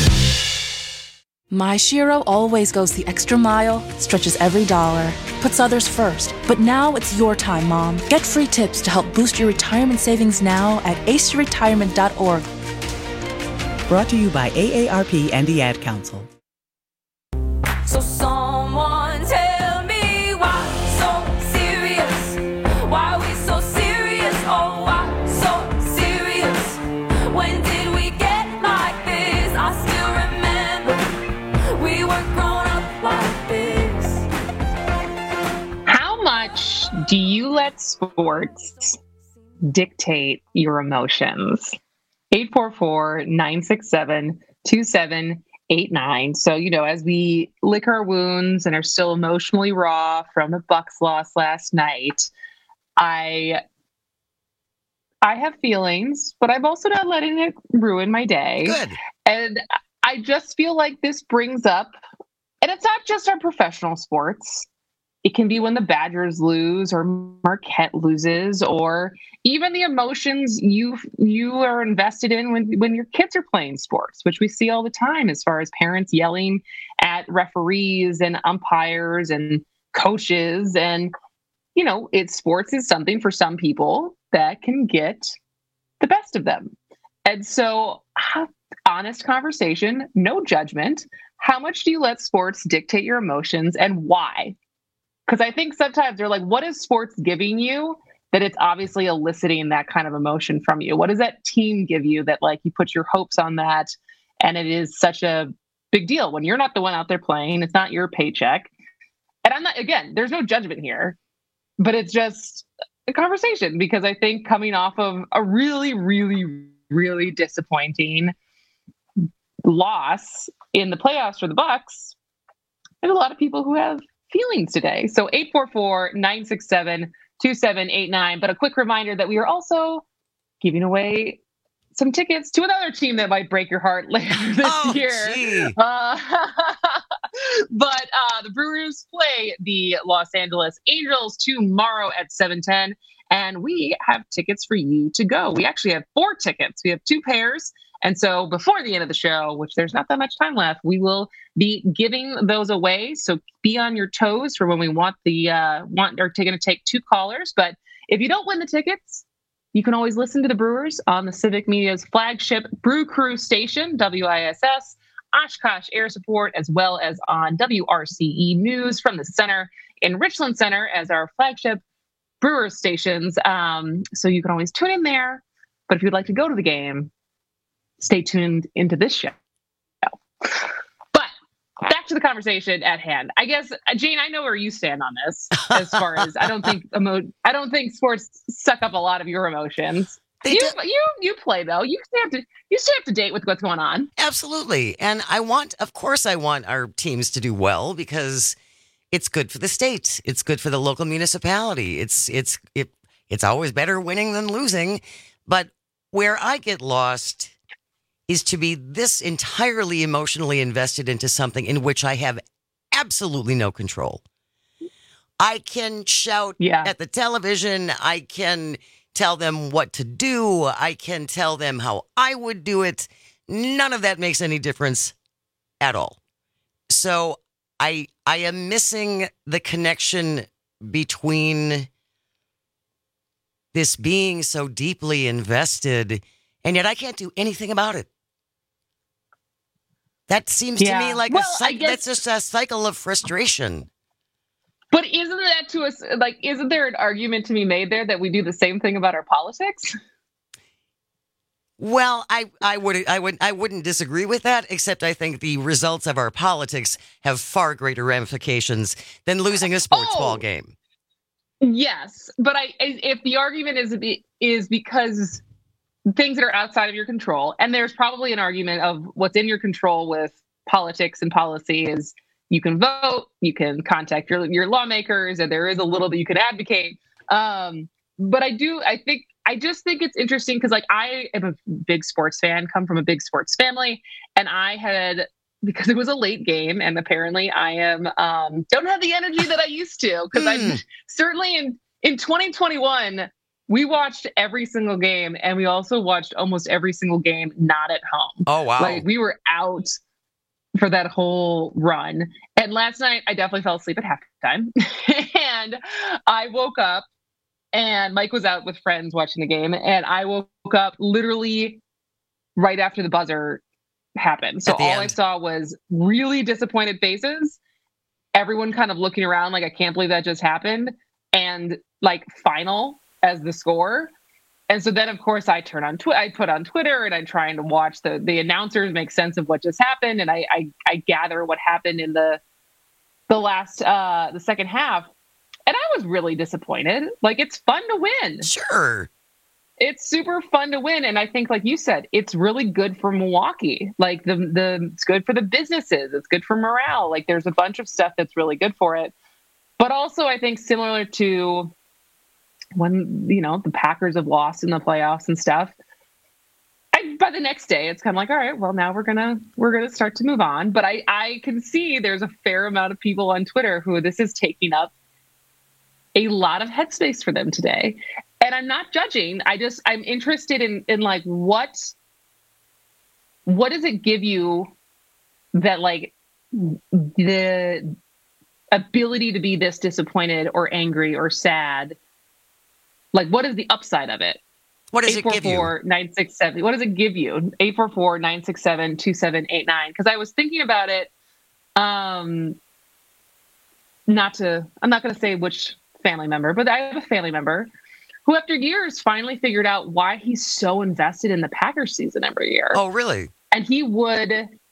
My Shiro always goes the extra mile, stretches every dollar, puts others first. But now it's your time, Mom. Get free tips to help boost your retirement savings now at ace retirement dot org. Brought to you by A A R P and the Ad Council. So someone tell me why so serious? Why we so serious? Oh, why so serious? When did we get like this? I still remember we were grown up like this. How much do you let sports dictate your emotions? eight four four, nine six seven, two seven eight nine. So, you know, as we lick our wounds and are still emotionally raw from the Bucks loss last night, I I have feelings, but I'm also not letting it ruin my day. Good. And I just feel like this brings up, and it's not just our professional sports, it can be when the Badgers lose or Marquette loses, or even the emotions you you are invested in when, when your kids are playing sports, which we see all the time as far as parents yelling at referees and umpires and coaches. And, you know, it's sports is something for some people that can get the best of them. And so have honest conversation, no judgment. How much do you let sports dictate your emotions and why? Because I think sometimes they're like, what is sports giving you that it's obviously eliciting that kind of emotion from you? What does that team give you that like you put your hopes on that and it is such a big deal when you're not the one out there playing, it's not your paycheck. And I'm not, again, there's no judgment here, but it's just a conversation because I think coming off of a really, really, really disappointing loss in the playoffs for the Bucks, there's a lot of people who have feelings today. So eight four four, nine six seven, two seven eight nine. But a quick reminder that we are also giving away some tickets to another team that might break your heart later this oh, year. Uh, but uh, the Brewers play the Los Angeles Angels tomorrow at seven ten. And we have tickets for you to go. We actually have four tickets. We have two pairs. And so before the end of the show, which there's not that much time left, we will be giving those away. So be on your toes for when we want the uh, want are going to take two callers. But if you don't win the tickets, you can always listen to the Brewers on the Civic Media's flagship Brew Crew station, W I S S, Oshkosh Air Support, as well as on W R C E News from the center in Richland Center as our flagship Brewers stations. Um, so you can always tune in there. But if you'd like to go to the game, stay tuned into this show. But back to the conversation at hand. I guess, Jane, I know where you stand on this. As far as I don't think emo- I don't think sports suck up a lot of your emotions. They you, do- you you play though. You stay up to you stay up to date with what's going on. Absolutely, and I want, of course, I want our teams to do well because it's good for the state. It's good for the local municipality. It's it's it it's always better winning than losing. But where I get lost is to be this entirely emotionally invested into something in which I have absolutely no control. I can shout yeah. at the television. I can tell them what to do. I can tell them how I would do it. None of that makes any difference at all. So I I am missing the connection between this being so deeply invested, and yet I can't do anything about it. That seems Yeah. to me like Well, a I cycle. guess- That's just a cycle of frustration. But isn't that to us like isn't there an argument to be made there that we do the same thing about our politics? Well, I, I would I would I wouldn't disagree with that, except I think the results of our politics have far greater ramifications than losing a sports Oh. ball game. Yes, but I if the argument is is because things that are outside of your control, and there's probably an argument of what's in your control with politics and policy is you can vote, you can contact your your lawmakers, and there is a little that you can advocate. Um, but I do, I think, I just think it's interesting because, like, I am a big sports fan, come from a big sports family, and I had, because it was a late game, and apparently I am um, don't have the energy that I used to, because Mm. I certainly in in twenty twenty-one we watched every single game, and we also watched almost every single game not at home. Oh, wow. Like we were out for that whole run. And last night I definitely fell asleep at halftime. And I woke up and Mike was out with friends watching the game. And I woke up literally right after the buzzer happened. So At the all I end. saw was really disappointed faces. Everyone kind of looking around like, I can't believe that just happened. And like final as the score. And so then, of course, I turn on Twitter. I put on Twitter, and I'm trying to watch the the announcers make sense of what just happened, and I I, I gather what happened in the the last uh, the second half. And I was really disappointed. Like, it's fun to win. Sure, it's super fun to win, and I think, like you said, it's really good for Milwaukee. Like the the it's good for the businesses. It's good for morale. Like there's a bunch of stuff that's really good for it. But also, I think similar to when, you know, the Packers have lost in the playoffs and stuff, I, by the next day, it's kind of like, all right, well, now we're going to, we're going to start to move on. But I, I can see there's a fair amount of people on Twitter who this is taking up a lot of headspace for them today. And I'm not judging. I just, I'm interested in, in like, what, what does it give you that like the ability to be this disappointed or angry or sad? Like, what is the upside of it? What does it give you? eight four four, nine six seven What does it give you? eight four four, nine six seven, two seven eight nine Because I was thinking about it. Um, not to, I'm not going to say which family member, but I have a family member who, after years, finally figured out why he's so invested in the Packers season every year. Oh, really? And he would,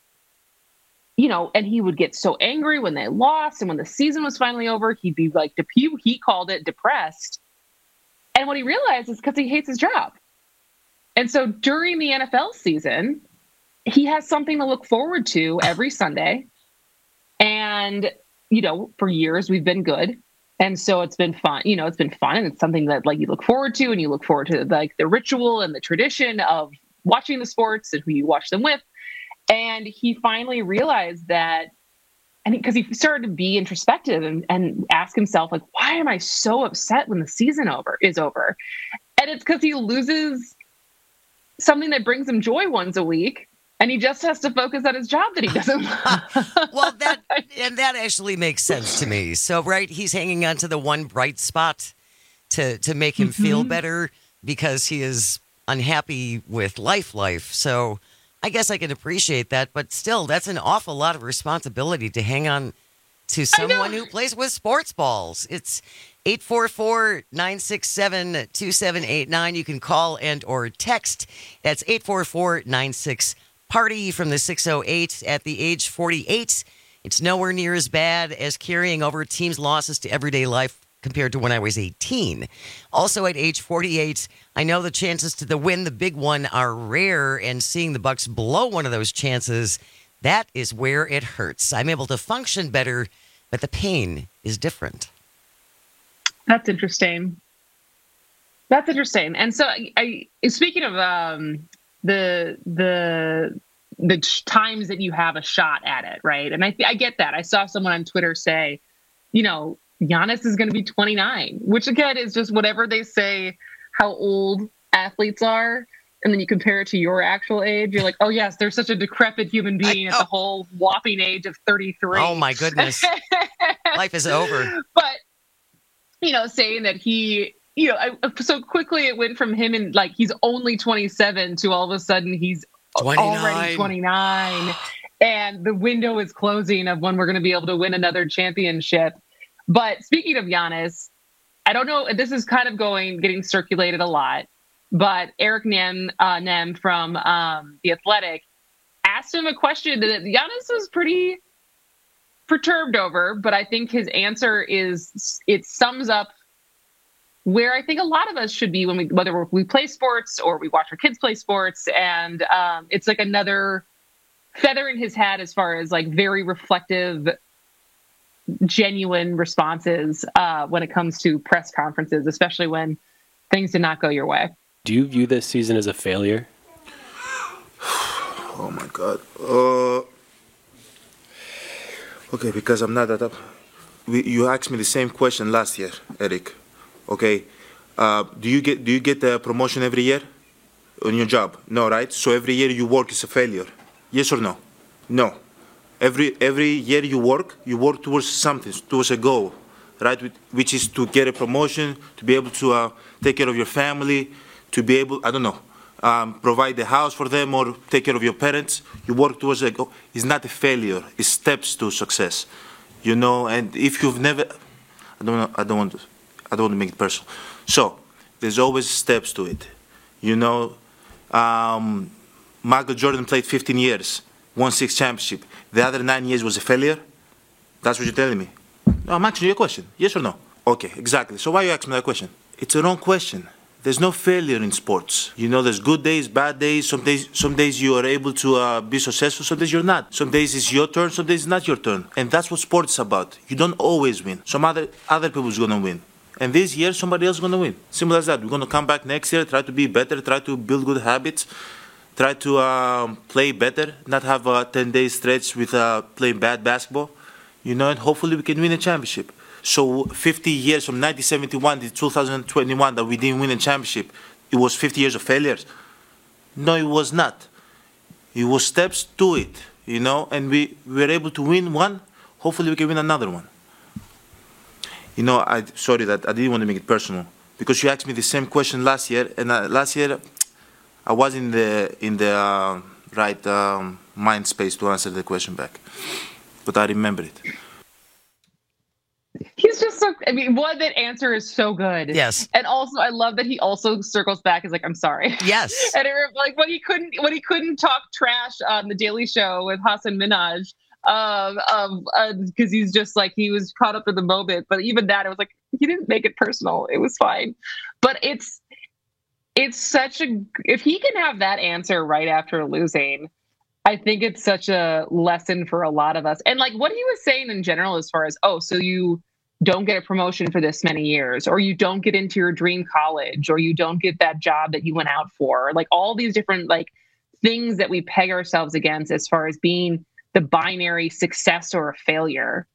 you know, and he would get so angry when they lost, and when the season was finally over, he'd be like, he, he called it depressed. And what he realized is because he hates his job. And so during the N F L season, he has something to look forward to every Sunday. And, you know, for years we've been good. And so it's been fun, you know, it's been fun. And it's something that like you look forward to, and you look forward to like the ritual and the tradition of watching the sports and who you watch them with. And he finally realized that, and because he, he started to be introspective and, and ask himself, like, why am I so upset when the season over is over? And it's because he loses something that brings him joy once a week, and he just has to focus on his job that he doesn't love. Well, that and that actually makes sense to me. So, right, he's hanging on to the one bright spot to to make him mm-hmm. feel better because he is unhappy with life life. So I guess I can appreciate that, but still, that's an awful lot of responsibility to hang on to someone who plays with sports balls. It's eight four four, nine six seven, two seven eight nine. You can call and or text. That's eight four four, nine six, party from the six oh eight. At the age forty-eight, it's nowhere near as bad as carrying over teams' losses to everyday life compared to when I was eighteen. Also at age forty-eight, I know the chances to the win the big one are rare, and seeing the Bucs blow one of those chances, that is where it hurts. I'm able to function better, but the pain is different. That's interesting. That's interesting. And so, I, I speaking of um, the the the times that you have a shot at it, right? And I I get that. I saw someone on Twitter say, you know, Giannis is going to be twenty-nine, which again is just whatever they say how old athletes are. And then you compare it to your actual age. You're like, oh, yes, they're such a decrepit human being at the whole whopping age of thirty-three. Oh, my goodness. Life is over. But, you know, saying that he, you know, I, so quickly it went from him and like he's only twenty-seven to all of a sudden he's twenty-nine. Already twenty-nine. And the window is closing of when we're going to be able to win another championship. But speaking of Giannis, I don't know, this is kind of going, getting circulated a lot, but Eric Nem, uh, Nem from um, The Athletic asked him a question that Giannis was pretty perturbed over, but I think his answer is, it sums up where I think a lot of us should be when we, whether we play sports or we watch our kids play sports. And um, it's like another feather in his hat as far as like very reflective, genuine responses uh, when it comes to press conferences, especially when things did not go your way. Do you view this season as a failure? Oh my God. Uh, okay, because I'm not that up. We, you asked me the same question last year, Eric. Okay, uh, do you get do you get the promotion every year on your job? No, right? So every year you work is a failure. Yes or no? No. Every every year you work, you work towards something, towards a goal, right? Which is to get a promotion, to be able to uh, take care of your family, to be able, I don't know, um, provide the house for them or take care of your parents. You work towards a goal. It's not a failure. It's steps to success, you know. And if you've never, I don't know, I don't want to, I don't want to make it personal. So there's always steps to it, you know. Um, Michael Jordan played fifteen years, won six championships. The other nine years was a failure? That's what you're telling me? No, I'm asking you a question. Yes or no? Okay, exactly. So why you asking me that question? It's a wrong question. There's no failure in sports. You know, there's good days, bad days. Some days, some days you are able to uh, be successful. Some days you're not. Some days it's your turn. Some days it's not your turn. And that's what sports is about. You don't always win. Some other other people's gonna win. And this year, somebody else is gonna win. Simple as that. We're gonna come back next year, try to be better, try to build good habits. Try to um, play better, not have a ten-day stretch with uh, playing bad basketball, you know, and hopefully we can win a championship. So fifty years from nineteen seventy-one to two thousand twenty-one that we didn't win a championship, it was fifty years of failures? No, it was not. It was steps to it, you know, and we, we were able to win one. Hopefully we can win another one. You know, I sorry that I didn't want to make it personal because you asked me the same question last year, and uh, last year I was in the in the uh, right um, mind space to answer the question back, but I remember it. He's just so, I mean, one, that answer is so good. Yes. And also, I love that he also circles back, is like, I'm sorry. Yes. And it, like when he couldn't, when he couldn't talk trash on the Daily Show with Hassan Minhaj, um, um, because uh, he's just like, he was caught up in the moment. But even that, it was like, he didn't make it personal. It was fine. But it's, it's such a, if he can have that answer right after losing, I think it's such a lesson for a lot of us. And like what he was saying in general, as far as, oh, so you don't get a promotion for this many years, or you don't get into your dream college, or you don't get that job that you went out for, like all these different like things that we peg ourselves against as far as being the binary success or a failure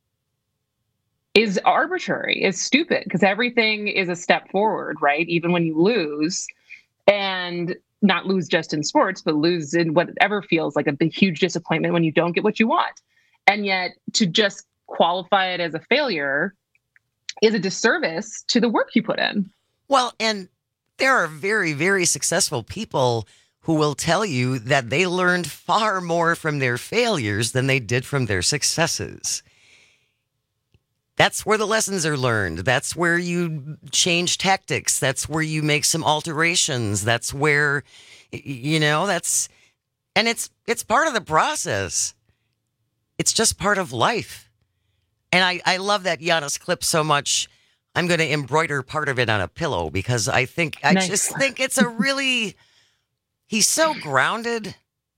is arbitrary, is stupid, because everything is a step forward, right? Even when you lose, and not lose just in sports, but lose in whatever feels like a big, huge disappointment when you don't get what you want. And yet to just qualify it as a failure is a disservice to the work you put in. Well, and there are very, very successful people who will tell you that they learned far more from their failures than they did from their successes. That's where the lessons are learned. That's where you change tactics. That's where you make some alterations. That's where, you know, that's, and it's, it's part of the process. It's just part of life. And I, I love that Giannis clip so much. I'm going to embroider part of it on a pillow because I think, I nice. just think it's a really, he's so grounded.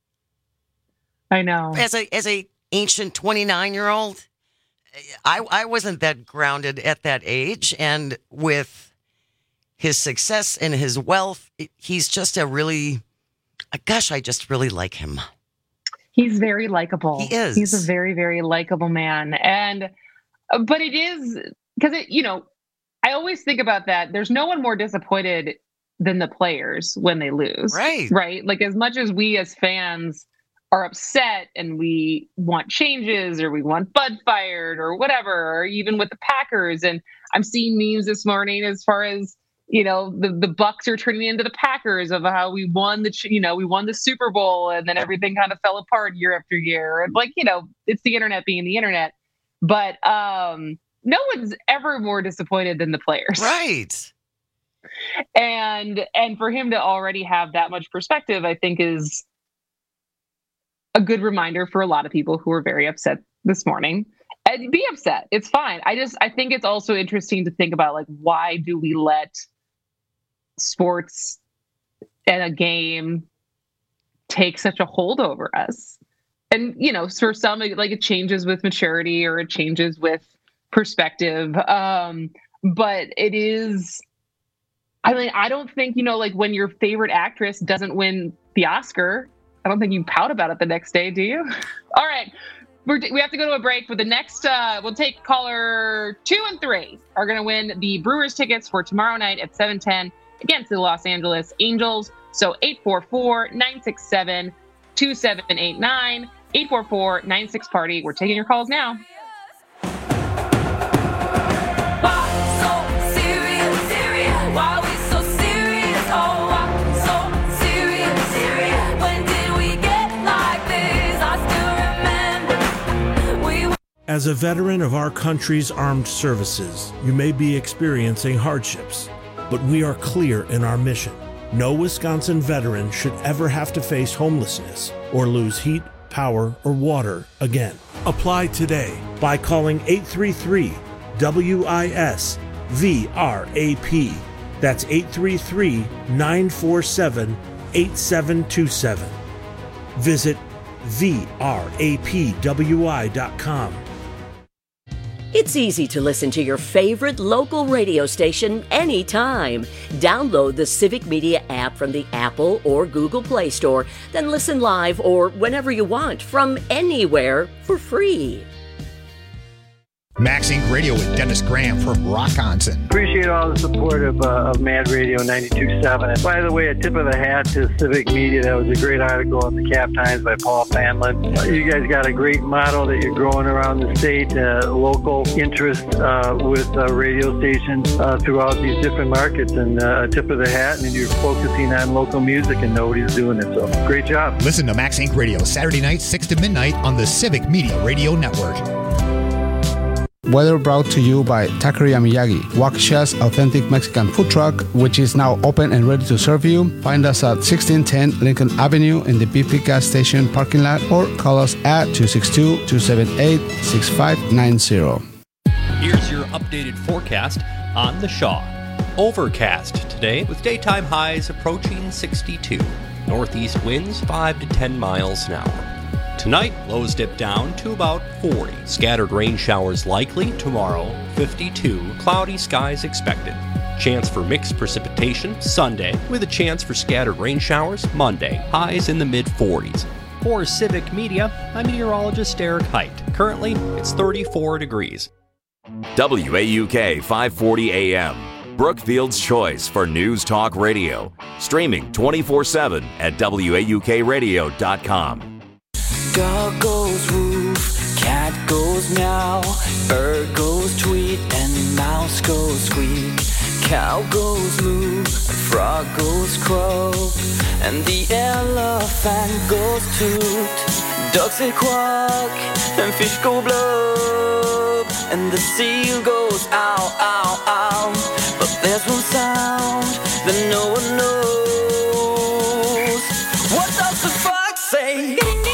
I know. As a, as a ancient twenty-nine year old, I, I wasn't that grounded at that age, and with his success and his wealth, he's just a really, gosh, I just really like him. He's very likable. He is. He's a very, very likable man. And, but it is, because it, you know, I always think about that. There's no one more disappointed than the players when they lose. Right. Right. Like as much as we as fans are upset and we want changes, or we want Bud fired or whatever, or even with the Packers. And I'm seeing memes this morning as far as, you know, the, the Bucks are turning into the Packers of how we won the, you know, we won the Super Bowl and then everything kind of fell apart year after year. And like, you know, it's the internet being the internet, but um, no one's ever more disappointed than the players. Right. And, and for him to already have that much perspective, I think is a good reminder for a lot of people who are very upset this morning. And be upset. It's fine. I just, I think it's also interesting to think about, like, why do we let sports and a game take such a hold over us? And, you know, for some, like, it changes with maturity or it changes with perspective. Um, but it is, I mean, I don't think, you know, like when your favorite actress doesn't win the Oscar, I don't think you pout about it the next day, do you? All right. We're, we have to go to a break. For the next, uh, we'll take caller two and three are going to win the Brewers tickets for tomorrow night at seven ten against the Los Angeles Angels. So eight four four, nine six seven, two seven eight nine, eight four four, nine six party. We're taking your calls now. As a veteran of our country's armed services, you may be experiencing hardships, but we are clear in our mission. No Wisconsin veteran should ever have to face homelessness or lose heat, power, or water again. Apply today by calling eight three three W I S V R A P. That's eight three three, nine four seven, eight seven two seven. Visit V R A P W I dot com. It's easy to listen to your favorite local radio station anytime. Download the Civic Media app from the Apple or Google Play Store, then listen live or whenever you want from anywhere for free. Max Inc Radio with Dennis Graham from Rockonson. Appreciate all the support of, uh, of Mad Radio ninety-two point seven. And by the way, a tip of the hat to Civic Media. That was a great article in the Cap Times by Paul Fanlin. Uh, you guys got a great model that you're growing around the state, uh, local interest uh, with uh, radio stations uh, throughout these different markets. And uh, a tip of the hat, and you're focusing on local music, and nobody's doing it. So great job. Listen to Max Inc Radio Saturday nights, six to midnight on the Civic Media Radio Network. Weather brought to you by Taqueria Miyagi, Waukesha's authentic Mexican food truck, which is now open and ready to serve you. Find us at sixteen ten Lincoln Avenue in the B P gas station parking lot, or call us at two six two, two seven eight, six five nine zero. Here's your updated forecast on the Shaw. Overcast today with daytime highs approaching sixty-two. Northeast winds five to ten miles an hour. Tonight, lows dip down to about forty. Scattered rain showers likely. Tomorrow, fifty-two. Cloudy skies expected. Chance for mixed precipitation Sunday, with a chance for scattered rain showers Monday. Highs in the mid forties. For Civic Media, I'm meteorologist Eric Height. Currently, it's thirty-four degrees. W A U K five forty A M. Brookfield's choice for news talk radio. Streaming twenty-four seven at W A U K radio dot com. Dog goes woof, cat goes meow, bird goes tweet, and mouse goes squeak. Cow goes moo, frog goes croak, and the elephant goes toot. Ducks say quack, and fish go blub, and the seal goes ow, ow, ow. But there's one sound that no one knows. What does the fox say?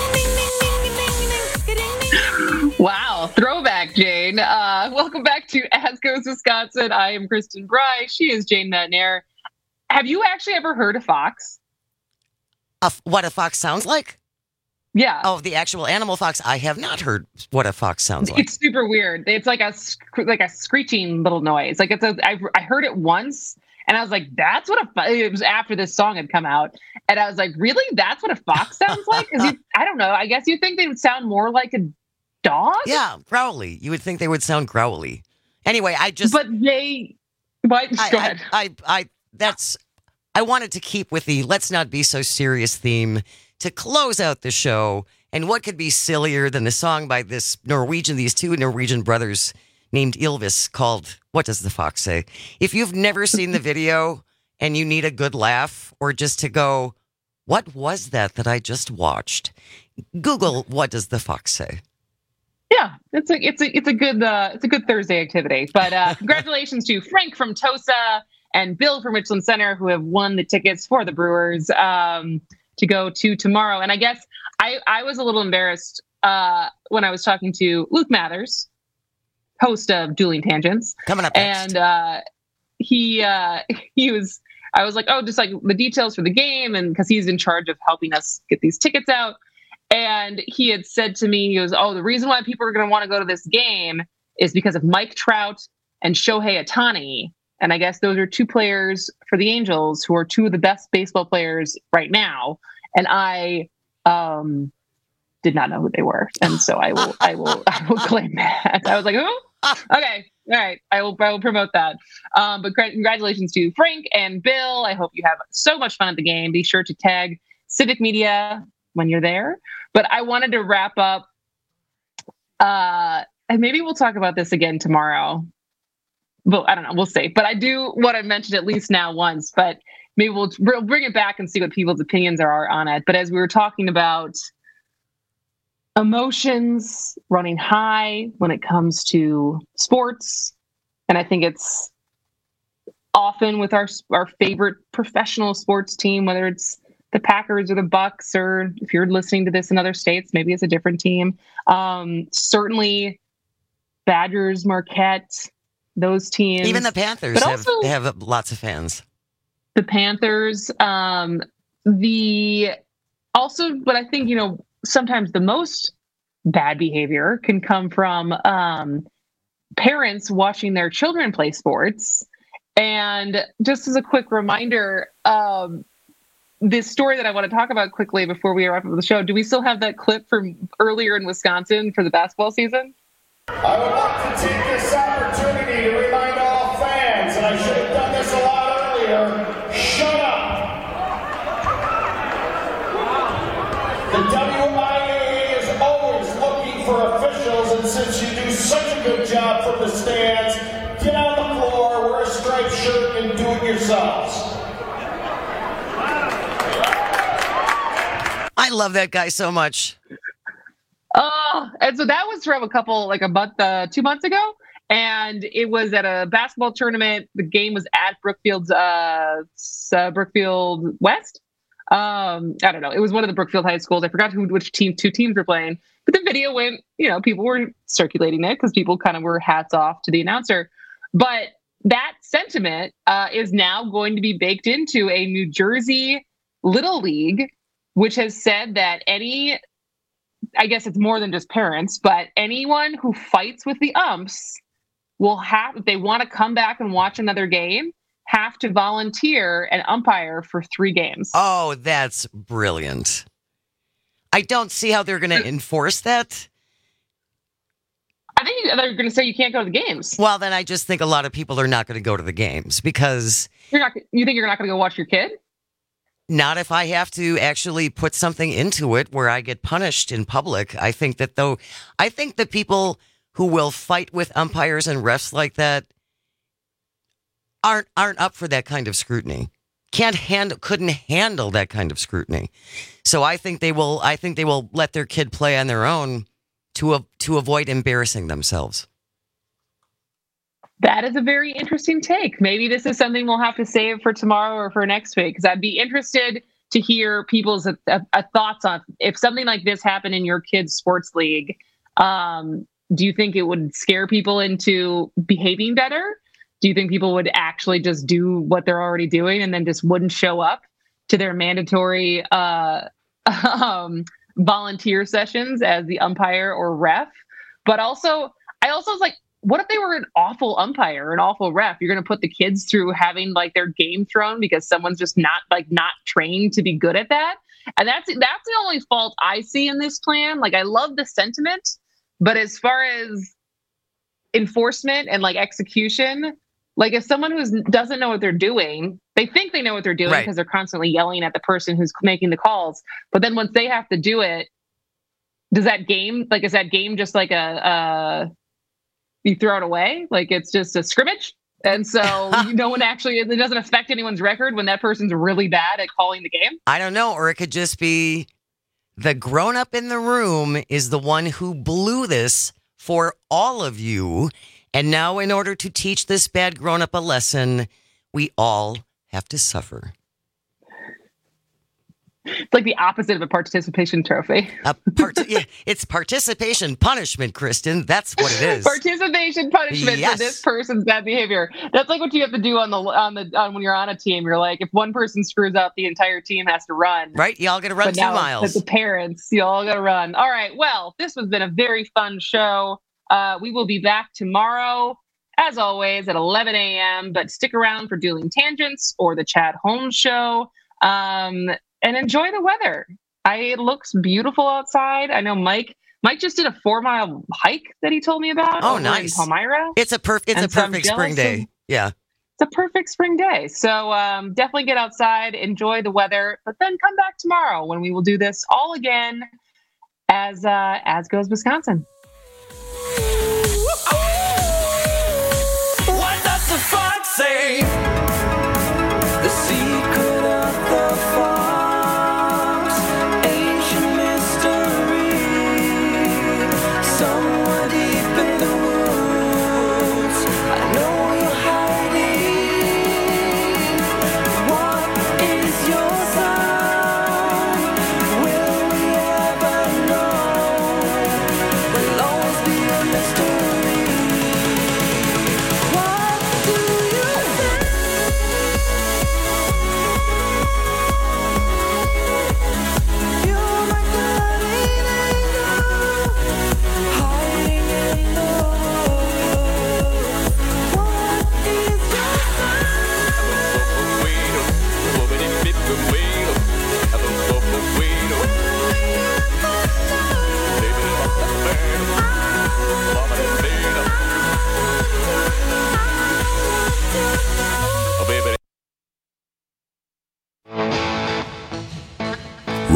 Wow, throwback, Jane. Uh, welcome back to As Goes Wisconsin. I am Kristen Bry. She is Jane Metnair. Have you actually ever heard a fox? A f- what a fox sounds like? Yeah. Oh, the actual animal fox. I have not heard what a fox sounds like. It's super weird. It's like a sc- like a screeching little noise. Like it's a. I, I heard it once, and I was like, "That's what a." Fo-. It was after this song had come out, and I was like, "Really? That's what a fox sounds like?" Because I don't know. I guess you think they would sound more like a dog? Yeah, growly. You would think they would sound growly. Anyway, I just. But they. What? I, Go ahead. I, I, I. That's. I wanted to keep with the "let's not be so serious" theme to close out the show. And what could be sillier than the song by this Norwegian, these two Norwegian brothers named Ylvis, called "What Does the Fox Say?" If you've never seen the video and you need a good laugh, or just to go, "What was that that I just watched?" Google "What Does the Fox Say?" Yeah, it's a it's a it's a good uh, it's a good Thursday activity. But uh, congratulations to Frank from Tosa and Bill from Richland Center, who have won the tickets for the Brewers um, to go to tomorrow. And I guess I I was a little embarrassed uh, when I was talking to Luke Mathers, host of Dueling Tangents, coming up next. And uh, he uh, he was I was like, oh, just like the details for the game, and because he's in charge of helping us get these tickets out. And he had said to me, he goes, oh, the reason why people are going to want to go to this game is because of Mike Trout and Shohei Ohtani. And I guess those are two players for the Angels who are two of the best baseball players right now. And I um, did not know who they were. And so I will, I will, I will claim that. I was like, who? Okay. All right. I will, I will promote that. Um, but congratulations to Frank and Bill. I hope you have so much fun at the game. Be sure to tag Civic Media when you're there. But I wanted to wrap up, uh, and maybe we'll talk about this again tomorrow. Well, I don't know. We'll see. But I do want to mention at least now once, but maybe we'll, we'll bring it back and see what people's opinions are on it. But as we were talking about emotions running high when it comes to sports, and I think it's often with our our favorite professional sports team, whether it's the Packers or the Bucks, or if you're listening to this in other states, maybe it's a different team. Um, certainly Badgers, Marquette, those teams. Even the Panthers but have, also, have lots of fans. The Panthers, um, the also, but I think, you know, sometimes the most bad behavior can come from um, parents watching their children play sports. And just as a quick reminder, um, this story that I want to talk about quickly before we wrap up the show, do we still have that clip from earlier in Wisconsin for the basketball season? I would like to take this opportunity to remind all fans, and I should have done this a lot earlier, shut up. The W I A A is always looking for officials, and since you do such a good job from the stands, get on the floor, wear a striped shirt, and do it yourselves. I love that guy so much. Oh, and so that was from a couple, like a month, uh, two months ago. And it was at a basketball tournament. The game was at Brookfield's, uh, uh Brookfield West. Um, I don't know. It was one of the Brookfield high schools. I forgot who, which team, two teams were playing. But the video went, you know, people were circulating it because people kind of were hats off to the announcer. But that sentiment uh, is now going to be baked into a New Jersey Little League, which has said that any, I guess it's more than just parents, but anyone who fights with the umps will have, if they want to come back and watch another game, have to volunteer and umpire for three games. Oh, that's brilliant. I don't see how they're going to enforce that. I think they're going to say you can't go to the games. Well, then I just think a lot of people are not going to go to the games because... You're not. You think you're not going to go watch your kid? Not if I have to actually put something into it where I get punished in public. I think that though, I think that people who will fight with umpires and refs like that aren't aren't up for that kind of scrutiny. Can't handle, couldn't handle that kind of scrutiny. So I think they will. I think they will let their kid play on their own to uh, to avoid embarrassing themselves. That is a very interesting take. Maybe this is something we'll have to save for tomorrow or for next week, because I'd be interested to hear people's uh, uh, thoughts on if something like this happened in your kid's sports league. Um, do you think it would scare people into behaving better? Do you think people would actually just do what they're already doing and then just wouldn't show up to their mandatory uh, um, volunteer sessions as the umpire or ref? But also, I also was like, what if they were an awful umpire, an awful ref? You're going to put the kids through having like their game thrown because someone's just not like not trained to be good at that. And that's that's the only fault I see in this plan. Like, I love the sentiment, but as far as enforcement and like execution, like if someone who doesn't know what they're doing, they think they know what they're doing because right. they're constantly yelling at the person who's making the calls. But then once they have to do it, does that game like is that game just like a uh you throw it away? Like it's just a scrimmage? And so no one actually, it doesn't affect anyone's record when that person's really bad at calling the game? I don't know. Or it could just be the grown-up in the room is the one who blew this for all of you. And now in order to teach this bad grown-up a lesson, we all have to suffer. It's like the opposite of a participation trophy. A part- yeah, it's participation punishment, Kristen. That's what it is. Participation punishment yes. for this person's bad behavior. That's like what you have to do on the on the on when you're on a team. You're like, if one person screws up, the entire team has to run. Right? You all got to run but two now miles. It's the parents, you all got to run. All right. Well, this has been a very fun show. Uh, we will be back tomorrow, as always, at eleven a.m. But stick around for Dueling Tangents or the Chad Holmes Show. Um, And enjoy the weather. I, it looks beautiful outside. I know Mike. Mike just did a four mile hike that he told me about. Oh, over nice! In Palmyra. It's a perfect. It's and a perfect so spring day. Of, yeah, it's a perfect spring day. So um, definitely get outside, enjoy the weather, but then come back tomorrow when we will do this all again. As uh, as goes Wisconsin. What does the fox say? The secret of the fox, ancient mystery, somewhere deep in the woods. I know you're hiding. What is your sign? Will we ever know? Will always be a mystery. What do you think?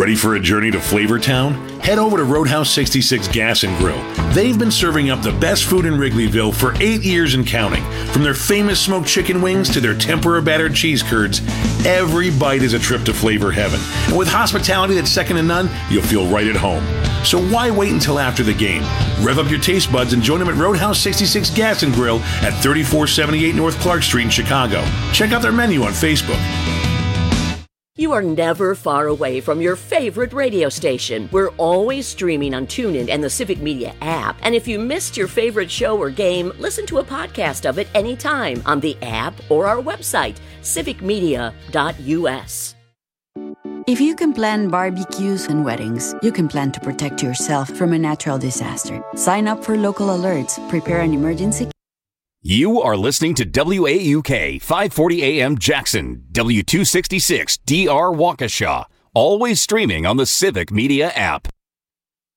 Ready for a journey to Flavortown? Head over to Roadhouse sixty-six Gas and Grill. They've been serving up the best food in Wrigleyville for eight years and counting. From their famous smoked chicken wings to their tempura battered cheese curds, every bite is a trip to flavor heaven. And with hospitality that's second to none, you'll feel right at home. So why wait until after the game? Rev up your taste buds and join them at Roadhouse sixty-six Gas and Grill at thirty-four seventy-eight North Clark Street in Chicago. Check out their menu on Facebook. You are never far away from your favorite radio station. We're always streaming on TuneIn and the Civic Media app. And if you missed your favorite show or game, listen to a podcast of it anytime on the app or our website, civic media dot u s. If you can plan barbecues and weddings, you can plan to protect yourself from a natural disaster. Sign up for local alerts, prepare an emergency. You are listening to W A U K five forty A M Jackson, W two sixty-six D R Waukesha, always streaming on the Civic Media app.